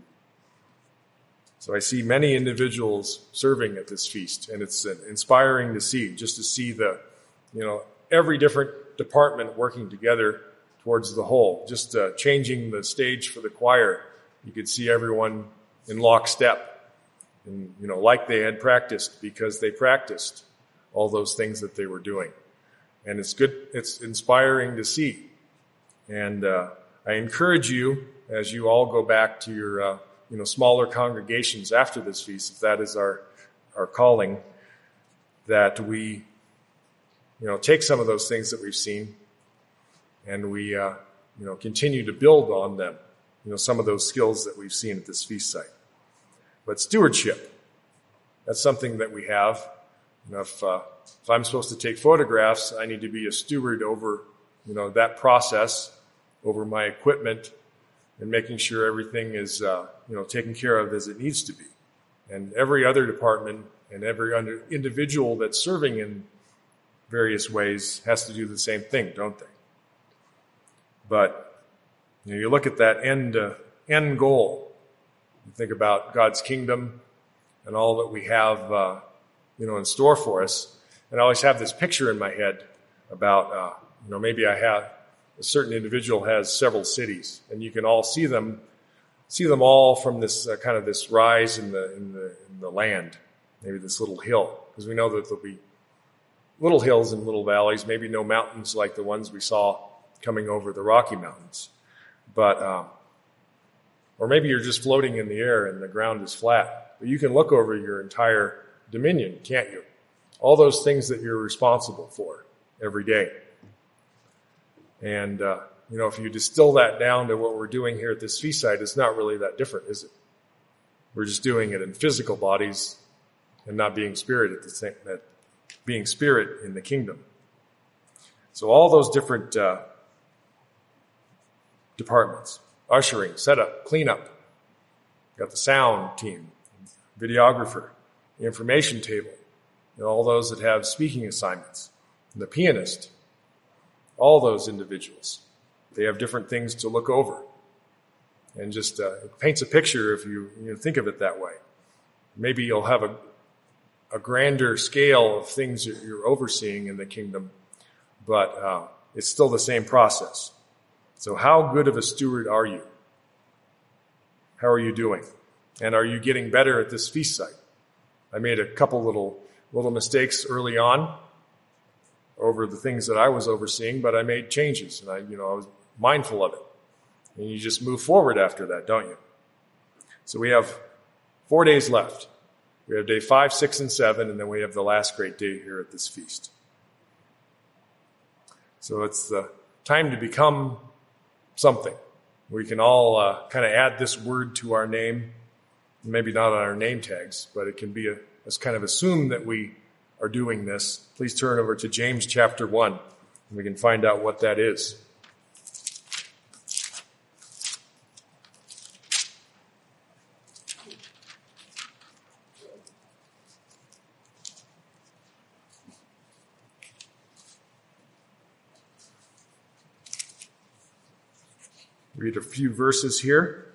So I see many individuals serving at this feast, and it's inspiring to see, just to see the, you know, every different department working together towards the whole. Just uh, changing the stage for the choir, you could see everyone in lockstep, and you know, like they had practiced, because they practiced all those things that they were doing. And it's good, it's inspiring to see. And uh, I encourage you, as you all go back to your uh, you know, smaller congregations after this feast, if that is our our calling, that we you know, take some of those things that we've seen and we, uh, you know, continue to build on them, you know, some of those skills that we've seen at this feast site. But stewardship, that's something that we have. You know, if, uh, if I'm supposed to take photographs, I need to be a steward over, you know, that process, over my equipment, and making sure everything is, uh, you know, taken care of as it needs to be. And every other department and every under individual that's serving in various ways has to do the same thing, don't they? But you know, you look at that end uh, end goal. You think about God's kingdom and all that we have, uh, you know, in store for us. And I always have this picture in my head about, uh, you know, maybe I have a certain individual has several cities, and you can all see them, see them all from this uh, kind of this rise in the in the in the land, maybe this little hill, because we know that there'll be little hills and little valleys, maybe no mountains like the ones we saw coming over the Rocky Mountains. But, um, or maybe you're just floating in the air and the ground is flat. But you can look over your entire dominion, can't you? All those things that you're responsible for every day. And, uh, you know, if you distill that down to what we're doing here at this feast site, it's not really that different, is it? We're just doing it in physical bodies and not being spirit at the same, at being spirit in the kingdom. So all those different uh, departments, ushering, setup, cleanup, got the sound team, videographer, the information table, you know, all those that have speaking assignments, and the pianist, all those individuals, they have different things to look over. And just uh, it paints a picture if you, you know, think of it that way. Maybe you'll have a a grander scale of things that you're overseeing in the kingdom, but uh, it's still the same process. So how good of a steward are you? How are you doing? And are you getting better at this feast site? I made a couple little little mistakes early on over the things that I was overseeing, but I made changes, and I, you know, I was mindful of it. And you just move forward after that, don't you? So we have four days left. We have day five, six, and seven, and then we have the last great day here at this feast. So it's the time to become something. We can all uh, kind of add this word to our name, maybe not on our name tags, but it can be a, let's kind of assume that we are doing this. Please turn over to James chapter one, and we can find out what that is. read a few verses here.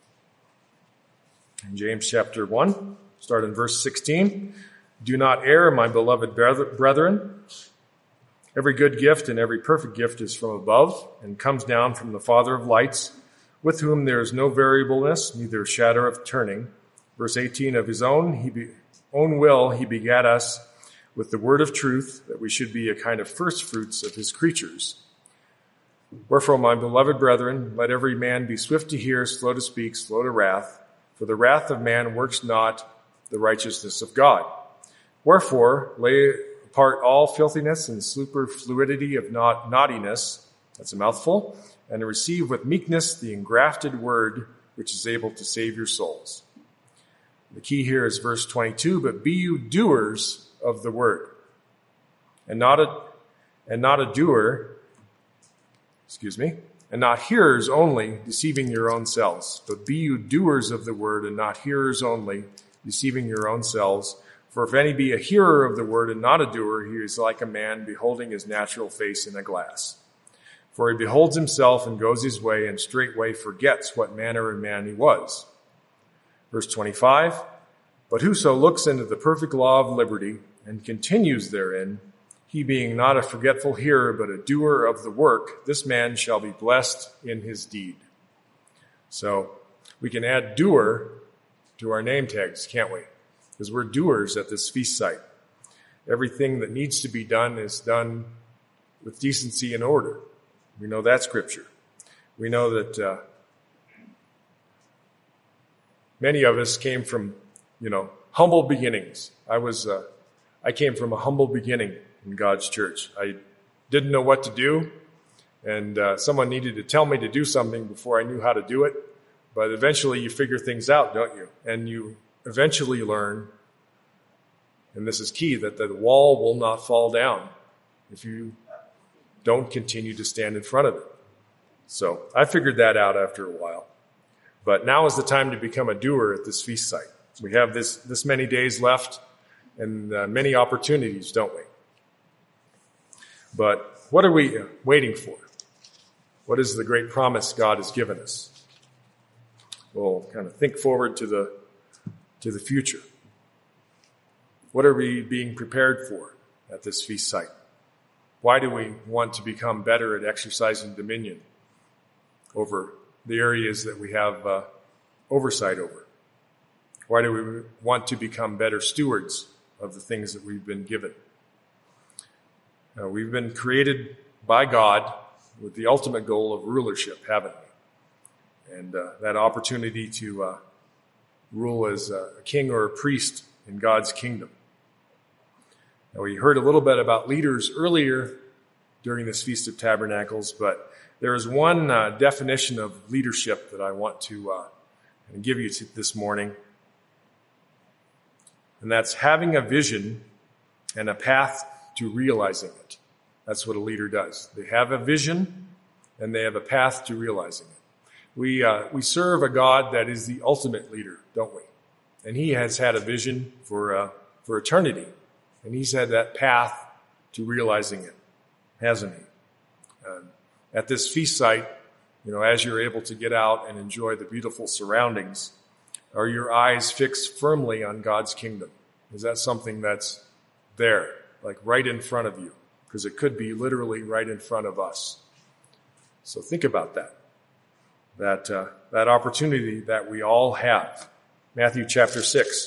In James chapter one, start in verse sixteen. Do not err, my beloved brethren. Every good gift and every perfect gift is from above and comes down from the Father of lights, with whom there is no variableness, neither shadow of turning. Verse eighteen, of his own, he be, own will he begat us with the word of truth, that we should be a kind of first fruits of his creatures. Wherefore, my beloved brethren, let every man be swift to hear, slow to speak, slow to wrath, for the wrath of man works not the righteousness of God. Wherefore, lay apart all filthiness and superfluity of not naughtiness, that's a mouthful, and receive with meekness the engrafted word, which is able to save your souls. The key here is verse twenty-two, but be you doers of the word, and not a, and not a doer, excuse me, and not hearers only, deceiving your own selves. But be you doers of the word, and not hearers only, deceiving your own selves. For if any be a hearer of the word and not a doer, he is like a man beholding his natural face in a glass. For he beholds himself and goes his way, and straightway forgets what manner of man he was. Verse twenty-five, but whoso looks into the perfect law of liberty and continues therein, he being not a forgetful hearer, but a doer of the work, this man shall be blessed in his deed. So we can add doer to our name tags, can't we? Because we're doers at this feast site. Everything that needs to be done is done with decency and order. We know that scripture. We know that uh, many of us came from, you know, humble beginnings. I was, uh, I came from a humble beginning in God's church. I didn't know what to do, and uh, someone needed to tell me to do something before I knew how to do it. But eventually you figure things out, don't you? And you eventually learn, and this is key, that the wall will not fall down if you don't continue to stand in front of it. So I figured that out after a while. But now is the time to become a doer at this feast site. We have this, this many days left and uh, many opportunities, don't we? But what are we waiting for? What is the great promise God has given us? We'll kind of think forward to the to the future. What are we being prepared for at this feast site? Why do we want to become better at exercising dominion over the areas that we have uh, oversight over? Why do we want to become better stewards of the things that we've been given? Uh, we've been created by God with the ultimate goal of rulership, haven't we? And uh, that opportunity to uh, rule as a king or a priest in God's kingdom. Now, we heard a little bit about leaders earlier during this Feast of Tabernacles, but there is one uh, definition of leadership that I want to uh, give you to this morning. And that's having a vision and a path to realizing it. That's what a leader does. They have a vision and they have a path to realizing it. We uh, we serve a God that is the ultimate leader, don't we? And he has had a vision for uh, for eternity, and he's had that path to realizing it, hasn't he? Uh, at this feast site, you know, as you're able to get out and enjoy the beautiful surroundings, are your eyes fixed firmly on God's kingdom? Is that something that's there, like right in front of you? Because it could be literally right in front of us. So think about that. That uh, that opportunity that we all have. Matthew chapter six.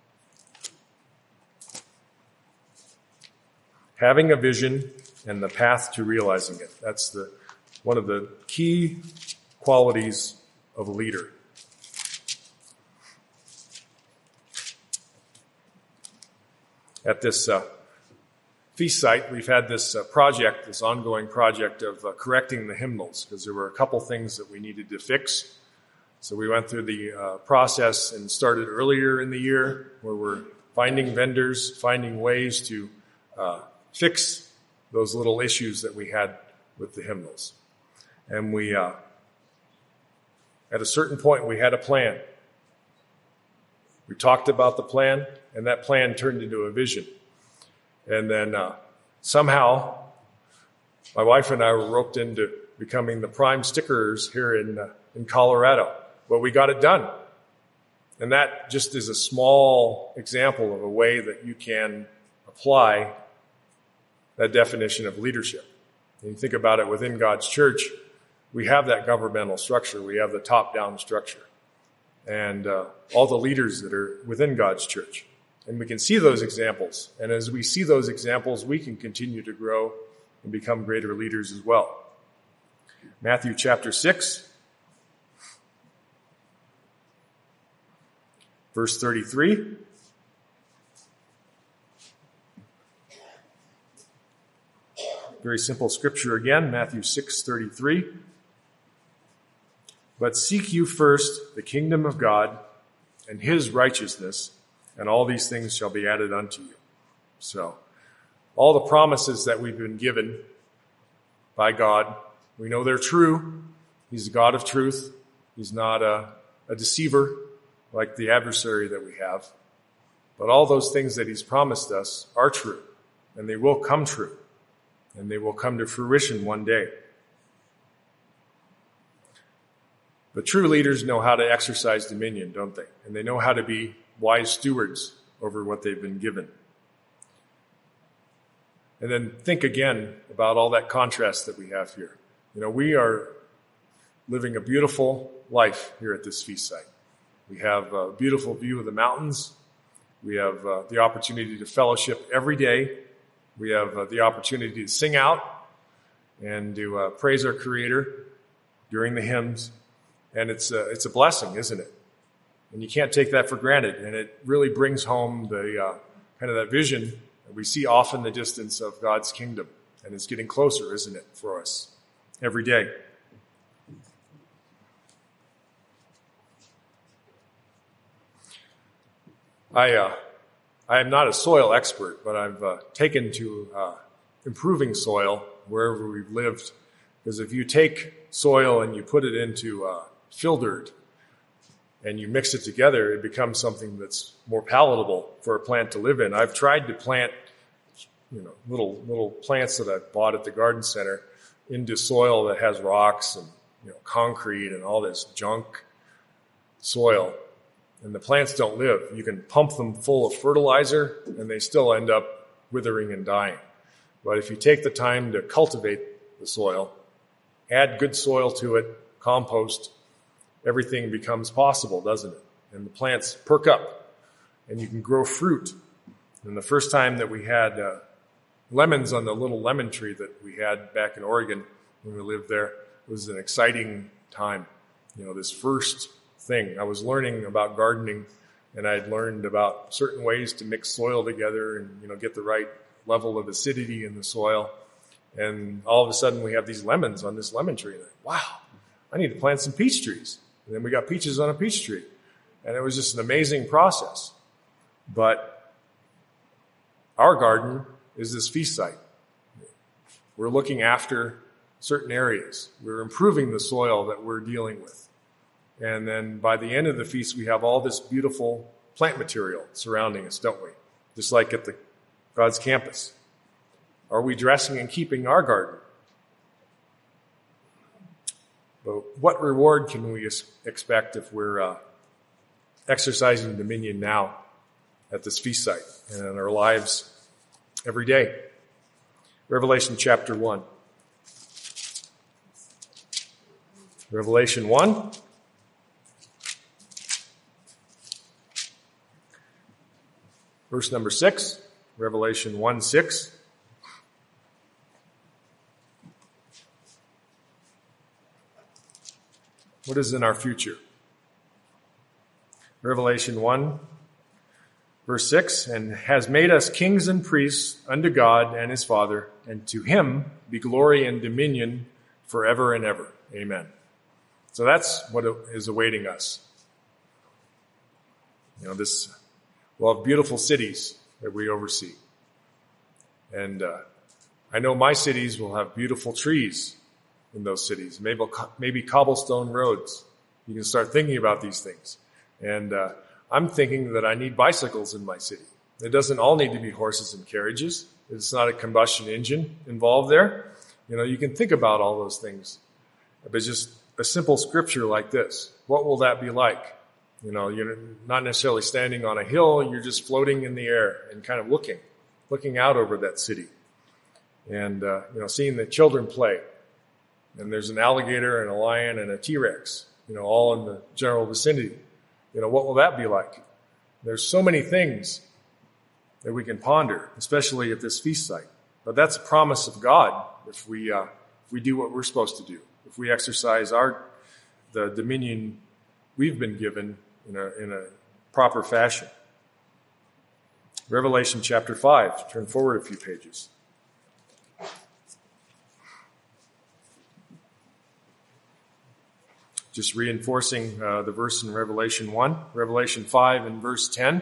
Having a vision and the path to realizing it. That's the one of the key qualities of a leader. At this uh, feast site, we've had this uh, project, this ongoing project of uh, correcting the hymnals, because there were a couple things that we needed to fix. So we went through the uh, process and started earlier in the year, where we're finding vendors, finding ways to uh, fix those little issues that we had with the hymnals. And we, uh, at a certain point, we had a plan. We talked about the plan, and that plan turned into a vision. And then uh, somehow, my wife and I were roped into becoming the prime stickerers here in, uh, in Colorado. But we got it done. And that just is a small example of a way that you can apply that definition of leadership. And you think about it within God's church, we have that governmental structure. We have the top-down structure. And uh, all the leaders that are within God's church. And we can see those examples. And as we see those examples, we can continue to grow and become greater leaders as well. Matthew chapter six, verse thirty-three. Very simple scripture again, Matthew six thirty-three. But seek you first the kingdom of God and his righteousness, and all these things shall be added unto you. So, all the promises that we've been given by God, we know they're true. He's a God of truth. He's not a, a deceiver like the adversary that we have. But all those things that he's promised us are true, and they will come true, and they will come to fruition one day. But true leaders know how to exercise dominion, don't they? And they know how to be wise stewards over what they've been given. And then think again about all that contrast that we have here. You know, we are living a beautiful life here at this feast site. We have a beautiful view of the mountains. We have uh, the opportunity to fellowship every day. We have uh, the opportunity to sing out and to uh, praise our Creator during the hymns. And it's a, it's a blessing, isn't it? And you can't take that for granted. And it really brings home the uh, kind of that vision that we see off in the distance of God's kingdom. And it's getting closer, isn't it, for us every day. I uh, I am not a soil expert, but I've uh, taken to uh, improving soil wherever we've lived. Because if you take soil and you put it into uh, fill dirt and you mix it together, it becomes something that's more palatable for a plant to live in. I've tried to plant, you know, little little plants that I've bought at the garden center into soil that has rocks and, you know, concrete and all this junk soil. And the plants don't live. You can pump them full of fertilizer and they still end up withering and dying. But if you take the time to cultivate the soil, add good soil to it, compost, everything becomes possible, doesn't it? And the plants perk up and you can grow fruit. And the first time that we had uh, lemons on the little lemon tree that we had back in Oregon when we lived there, it was an exciting time. You know, this first thing. I was learning about gardening, and I had learned about certain ways to mix soil together and, you know, get the right level of acidity in the soil. And all of a sudden we have these lemons on this lemon tree. And I, wow, I need to plant some peach trees. And then we got peaches on a peach tree. And it was just an amazing process. But our garden is this feast site. We're looking after certain areas. We're improving the soil that we're dealing with. And then by the end of the feast, we have all this beautiful plant material surrounding us, don't we? Just like at the God's campus. Are we dressing and keeping our garden? But what reward can we expect if we're uh, exercising dominion now at this feast site and in our lives every day? Revelation chapter one. Revelation one. Verse number six, Revelation one six. What is in our future? Revelation one, verse six, and has made us kings and priests unto God and his Father, and to him be glory and dominion forever and ever. Amen. So that's what is awaiting us. You know, this... We'll have beautiful cities that we oversee. And uh, I know my cities will have beautiful trees in those cities, maybe, maybe cobblestone roads. You can start thinking about these things. And uh, I'm thinking that I need bicycles in my city. It doesn't all need to be horses and carriages. It's not a combustion engine involved there. You know, you can think about all those things But just a simple scripture like this, what will that be like? You know, you're not necessarily standing on a hill, you're just floating in the air and kind of looking, looking out over that city. And, uh, you know, seeing the children play. And there's an alligator and a lion and a T-Rex, you know, all in the general vicinity. You know, what will that be like? There's so many things that we can ponder, especially at this feast site. But that's a promise of God if we, uh, if we do what we're supposed to do. If we exercise our, the dominion we've been given in a, in a proper fashion. Revelation chapter five, turn forward a few pages. Just reinforcing uh, the verse in Revelation one, Revelation five and verse ten.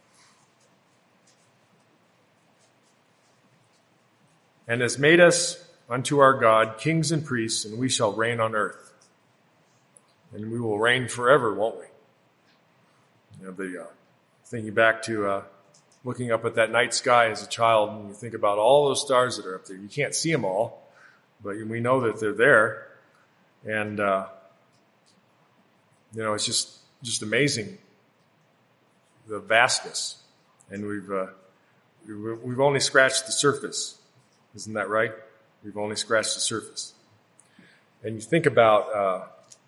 And has made us unto our God kings and priests, and we shall reign on earth. And we will reign forever, won't we? You know, the, uh, thinking back to uh, looking up at that night sky as a child, and you think about all those stars that are up there. You can't see them all, but we know that they're there. And, uh, you know, it's just, just amazing, the vastness. And we've, uh, we've only scratched the surface. Isn't that right? We've only scratched the surface. And you think about uh,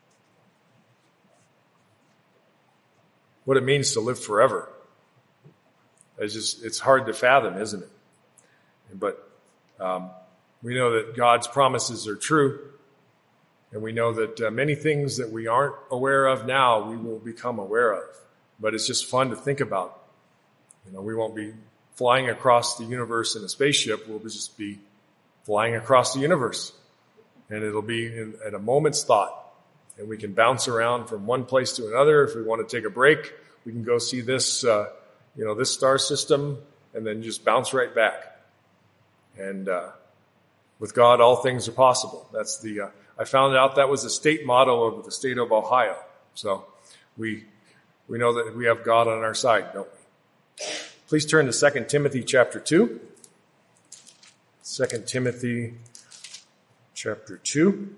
what it means to live forever. It's just, it's hard to fathom, isn't it? But um, we know that God's promises are true. And we know that uh, many things that we aren't aware of now, we will become aware of. But it's just fun to think about. You know, we won't be flying across the universe in a spaceship. We'll just be flying across the universe. And it'll be in, at a moment's thought. And we can bounce around from one place to another. If we want to take a break, we can go see this, uh, you know, this star system and then just bounce right back. And uh, with God, all things are possible. That's the, uh, I found out that was the state motto of the state of Ohio. So we, we know that we have God on our side, don't we? Please turn to Second Timothy chapter two. Second Timothy chapter two.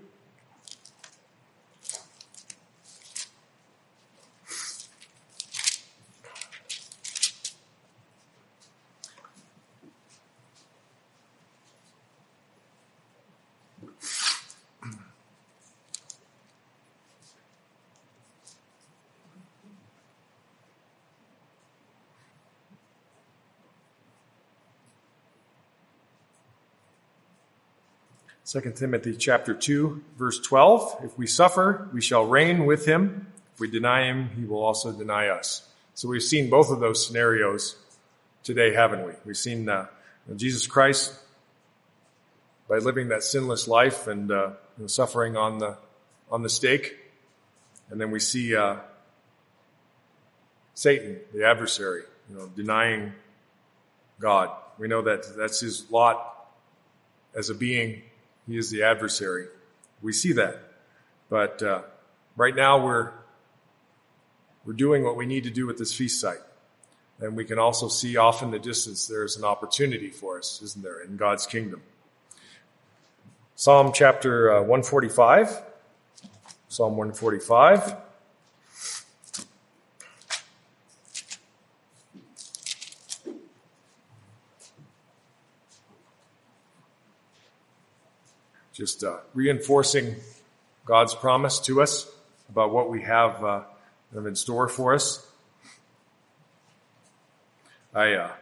Second Timothy chapter two, verse twelve. If we suffer, we shall reign with him. If we deny him, he will also deny us. So we've seen both of those scenarios today, haven't we? We've seen uh, Jesus Christ by living that sinless life and uh, you know, suffering on the on the stake, and then we see uh, Satan, the adversary, you know, denying God. We know that that's his lot as a being. He is the adversary. We see that. But uh, right now we're we're doing what we need to do at this feast site. And we can also see off in the distance there's an opportunity for us, isn't there, in God's kingdom. Psalm chapter uh, one forty-five. Psalm one forty-five. Just uh, reinforcing God's promise to us about what we have uh, in store for us. I, uh,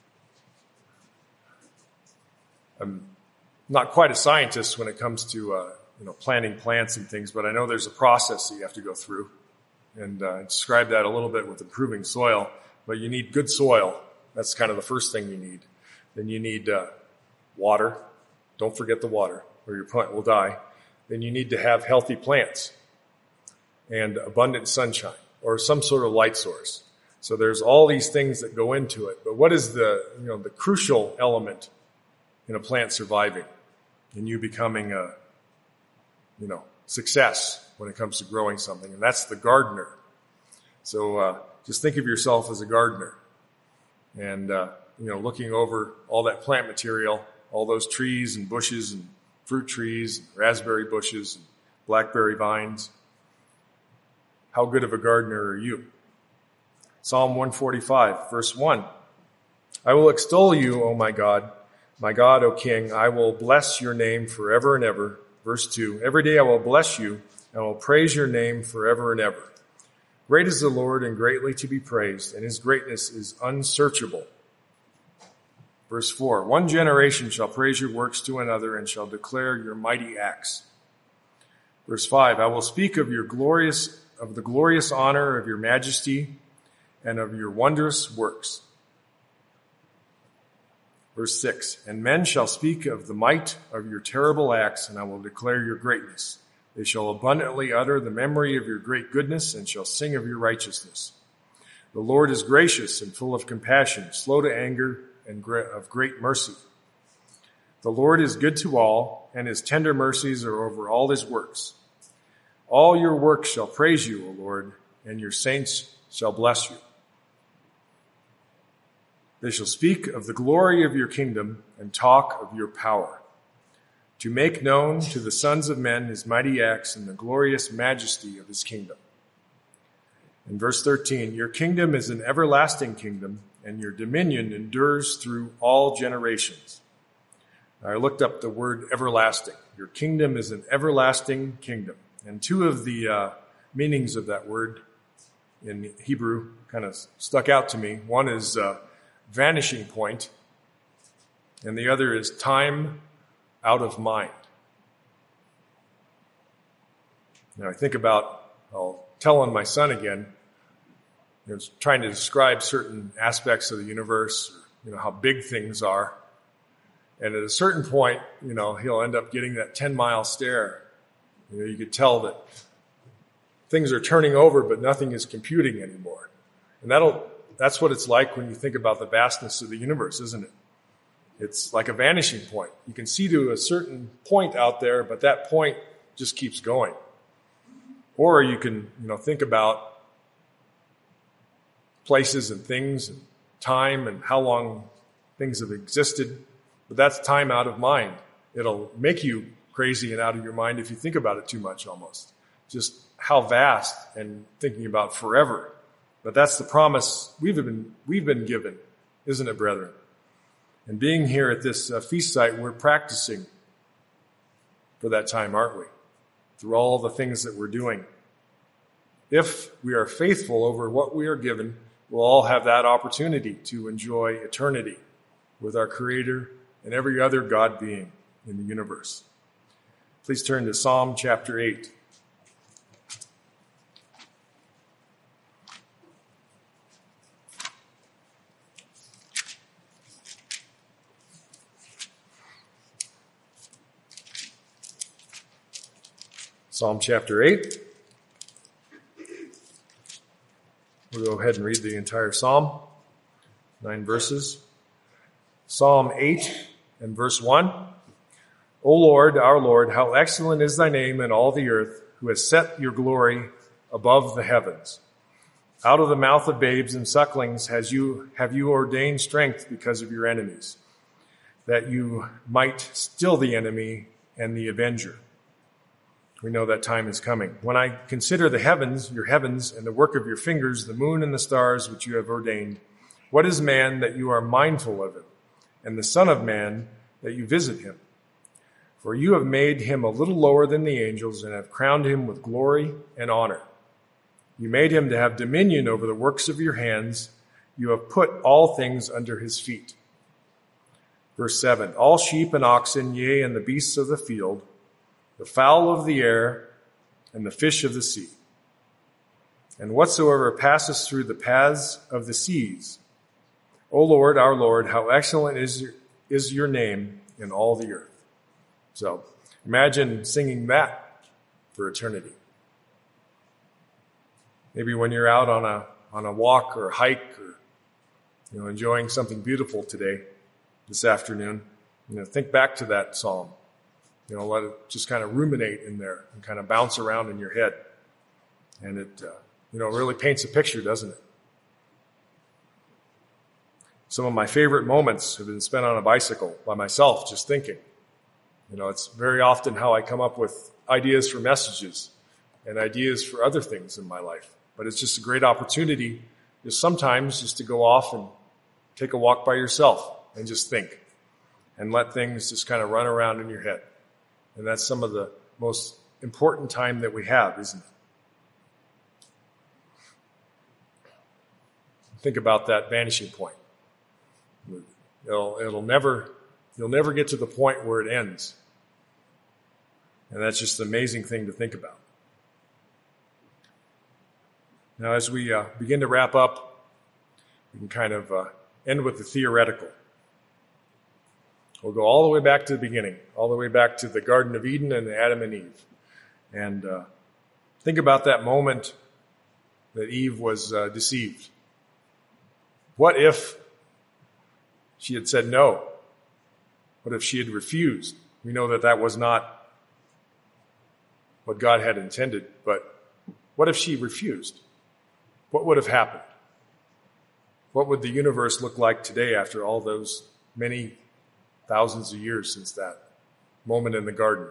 I'm not quite a scientist when it comes to uh, you know planting plants and things, but I know there's a process that you have to go through, and uh, I described that a little bit with improving soil. But you need good soil. That's kind of the first thing you need. Then you need uh, water. Don't forget the water, or your plant will die. Then you need to have healthy plants and abundant sunshine or some sort of light source. So there's all these things that go into it. But what is the, you know, the crucial element in a plant surviving and you becoming a, you know, success when it comes to growing something? And that's the gardener. So uh, just think of yourself as a gardener and, uh, you know, looking over all that plant material, all those trees and bushes and fruit trees, and raspberry bushes, and blackberry vines. How good of a gardener are you? Psalm one forty-five, verse one. I will extol you, O my God, my God, O King. I will bless your name forever and ever. Verse two. Every day I will bless you and will praise your name forever and ever. Great is the Lord and greatly to be praised, and his greatness is unsearchable. Verse four. One generation shall praise your works to another and shall declare your mighty acts. Verse five. I will speak of your glorious, of the glorious honor of your majesty and of your wondrous works. Verse six, and men shall speak of the might of your terrible acts, and I will declare your greatness. They shall abundantly utter the memory of your great goodness, and shall sing of your righteousness. The Lord is gracious and full of compassion, slow to anger, and of great mercy. The Lord is good to all, and his tender mercies are over all his works. All your works shall praise you, O Lord, and your saints shall bless you. They shall speak of the glory of your kingdom and talk of your power, to make known to the sons of men his mighty acts and the glorious majesty of his kingdom. In verse thirteen, your kingdom is an everlasting kingdom, and your dominion endures through all generations. I looked up the word everlasting. Your kingdom is an everlasting kingdom. And two of the uh, meanings of that word in Hebrew kind of stuck out to me. One is uh, vanishing point, and the other is time out of mind. Now I think about, I'll tell on my son again, you know, trying to describe certain aspects of the universe, you know, how big things are. And at a certain point, you know, he'll end up getting that ten mile stare. You know, you could tell that things are turning over, but nothing is computing anymore. And that'll, that's what it's like when you think about the vastness of the universe, isn't it? It's like a vanishing point. You can see to a certain point out there, but that point just keeps going. Or you can, you know, think about places and things and time and how long things have existed, but that's time out of mind. It'll make you crazy and out of your mind if you think about it too much almost. Just how vast, and thinking about forever. But that's the promise we've been, we've been given, isn't it, brethren? And being here at this uh, feast site, we're practicing for that time, aren't we? Through all the things that we're doing. If we are faithful over what we are given, we'll all have that opportunity to enjoy eternity with our Creator and every other God being in the universe. Please turn to Psalm chapter eight. Psalm chapter eight. We'll go ahead and read the entire psalm, nine verses. Psalm eight and verse one. O Lord, our Lord, how excellent is thy name in all the earth, who has set your glory above the heavens. Out of the mouth of babes and sucklings has you, have you ordained strength because of your enemies, that you might still the enemy and the avenger. We know that time is coming. When I consider the heavens, your heavens, and the work of your fingers, the moon and the stars which you have ordained, what is man that you are mindful of him, and the son of man that you visit him? For you have made him a little lower than the angels and have crowned him with glory and honor. You made him to have dominion over the works of your hands. You have put all things under his feet. Verse seven, all sheep and oxen, yea, and the beasts of the field, the fowl of the air, and the fish of the sea, and whatsoever passes through the paths of the seas. O Lord, our Lord, how excellent is your, is your name in all the earth. So imagine singing that for eternity. Maybe when you're out on a on a walk or a hike, or you know, enjoying something beautiful today, this afternoon, you know, think back to that psalm. You know, let it just kind of ruminate in there and kind of bounce around in your head. And it, uh, you know, really paints a picture, doesn't it? Some of my favorite moments have been spent on a bicycle by myself, just thinking. You know, it's very often how I come up with ideas for messages and ideas for other things in my life. But it's just a great opportunity just sometimes just to go off and take a walk by yourself and just think and let things just kind of run around in your head. And that's some of the most important time that we have, isn't it? Think about that vanishing point. It'll, it'll never, you'll never get to the point where it ends. And that's just an amazing thing to think about. Now, as we uh, begin to wrap up, we can kind of uh, end with the theoretical. We'll go all the way back to the beginning, all the way back to the Garden of Eden and Adam and Eve. And uh, think about that moment that Eve was uh, deceived. What if she had said no? What if she had refused? We know that that was not what God had intended, but what if she refused? What would have happened? What would the universe look like today after all those many thousands of years since that moment in the garden?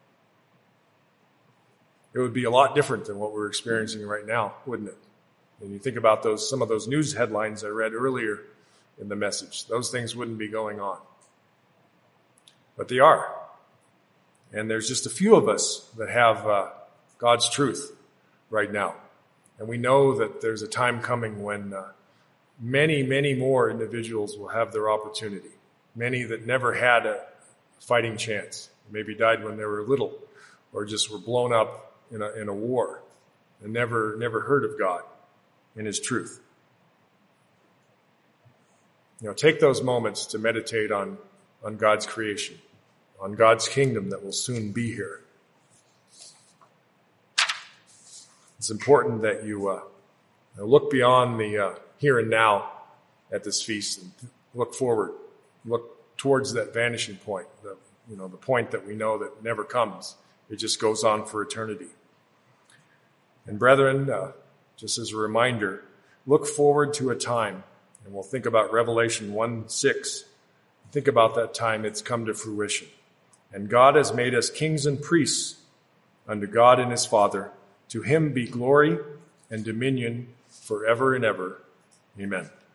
It would be a lot different than what we're experiencing right now, wouldn't it? And you think about those, some of those news headlines I read earlier in the message. Those things wouldn't be going on. But they are. And there's just a few of us that have uh, God's truth right now. And we know that there's a time coming when uh, many, many more individuals will have their opportunity. Many that never had a fighting chance. Maybe died when they were little or just were blown up in a, in a war and never, never heard of God and his truth. You know, take those moments to meditate on, on God's creation, on God's kingdom that will soon be here. It's important that you uh, look beyond the uh, here and now at this feast and look forward, look towards that vanishing point, the, you know, the point that we know that never comes. It just goes on for eternity. And brethren, uh, just as a reminder, look forward to a time, and we'll think about Revelation one six. Think about that time it's come to fruition. And God has made us kings and priests unto God and his Father. To him be glory and dominion forever and ever. Amen.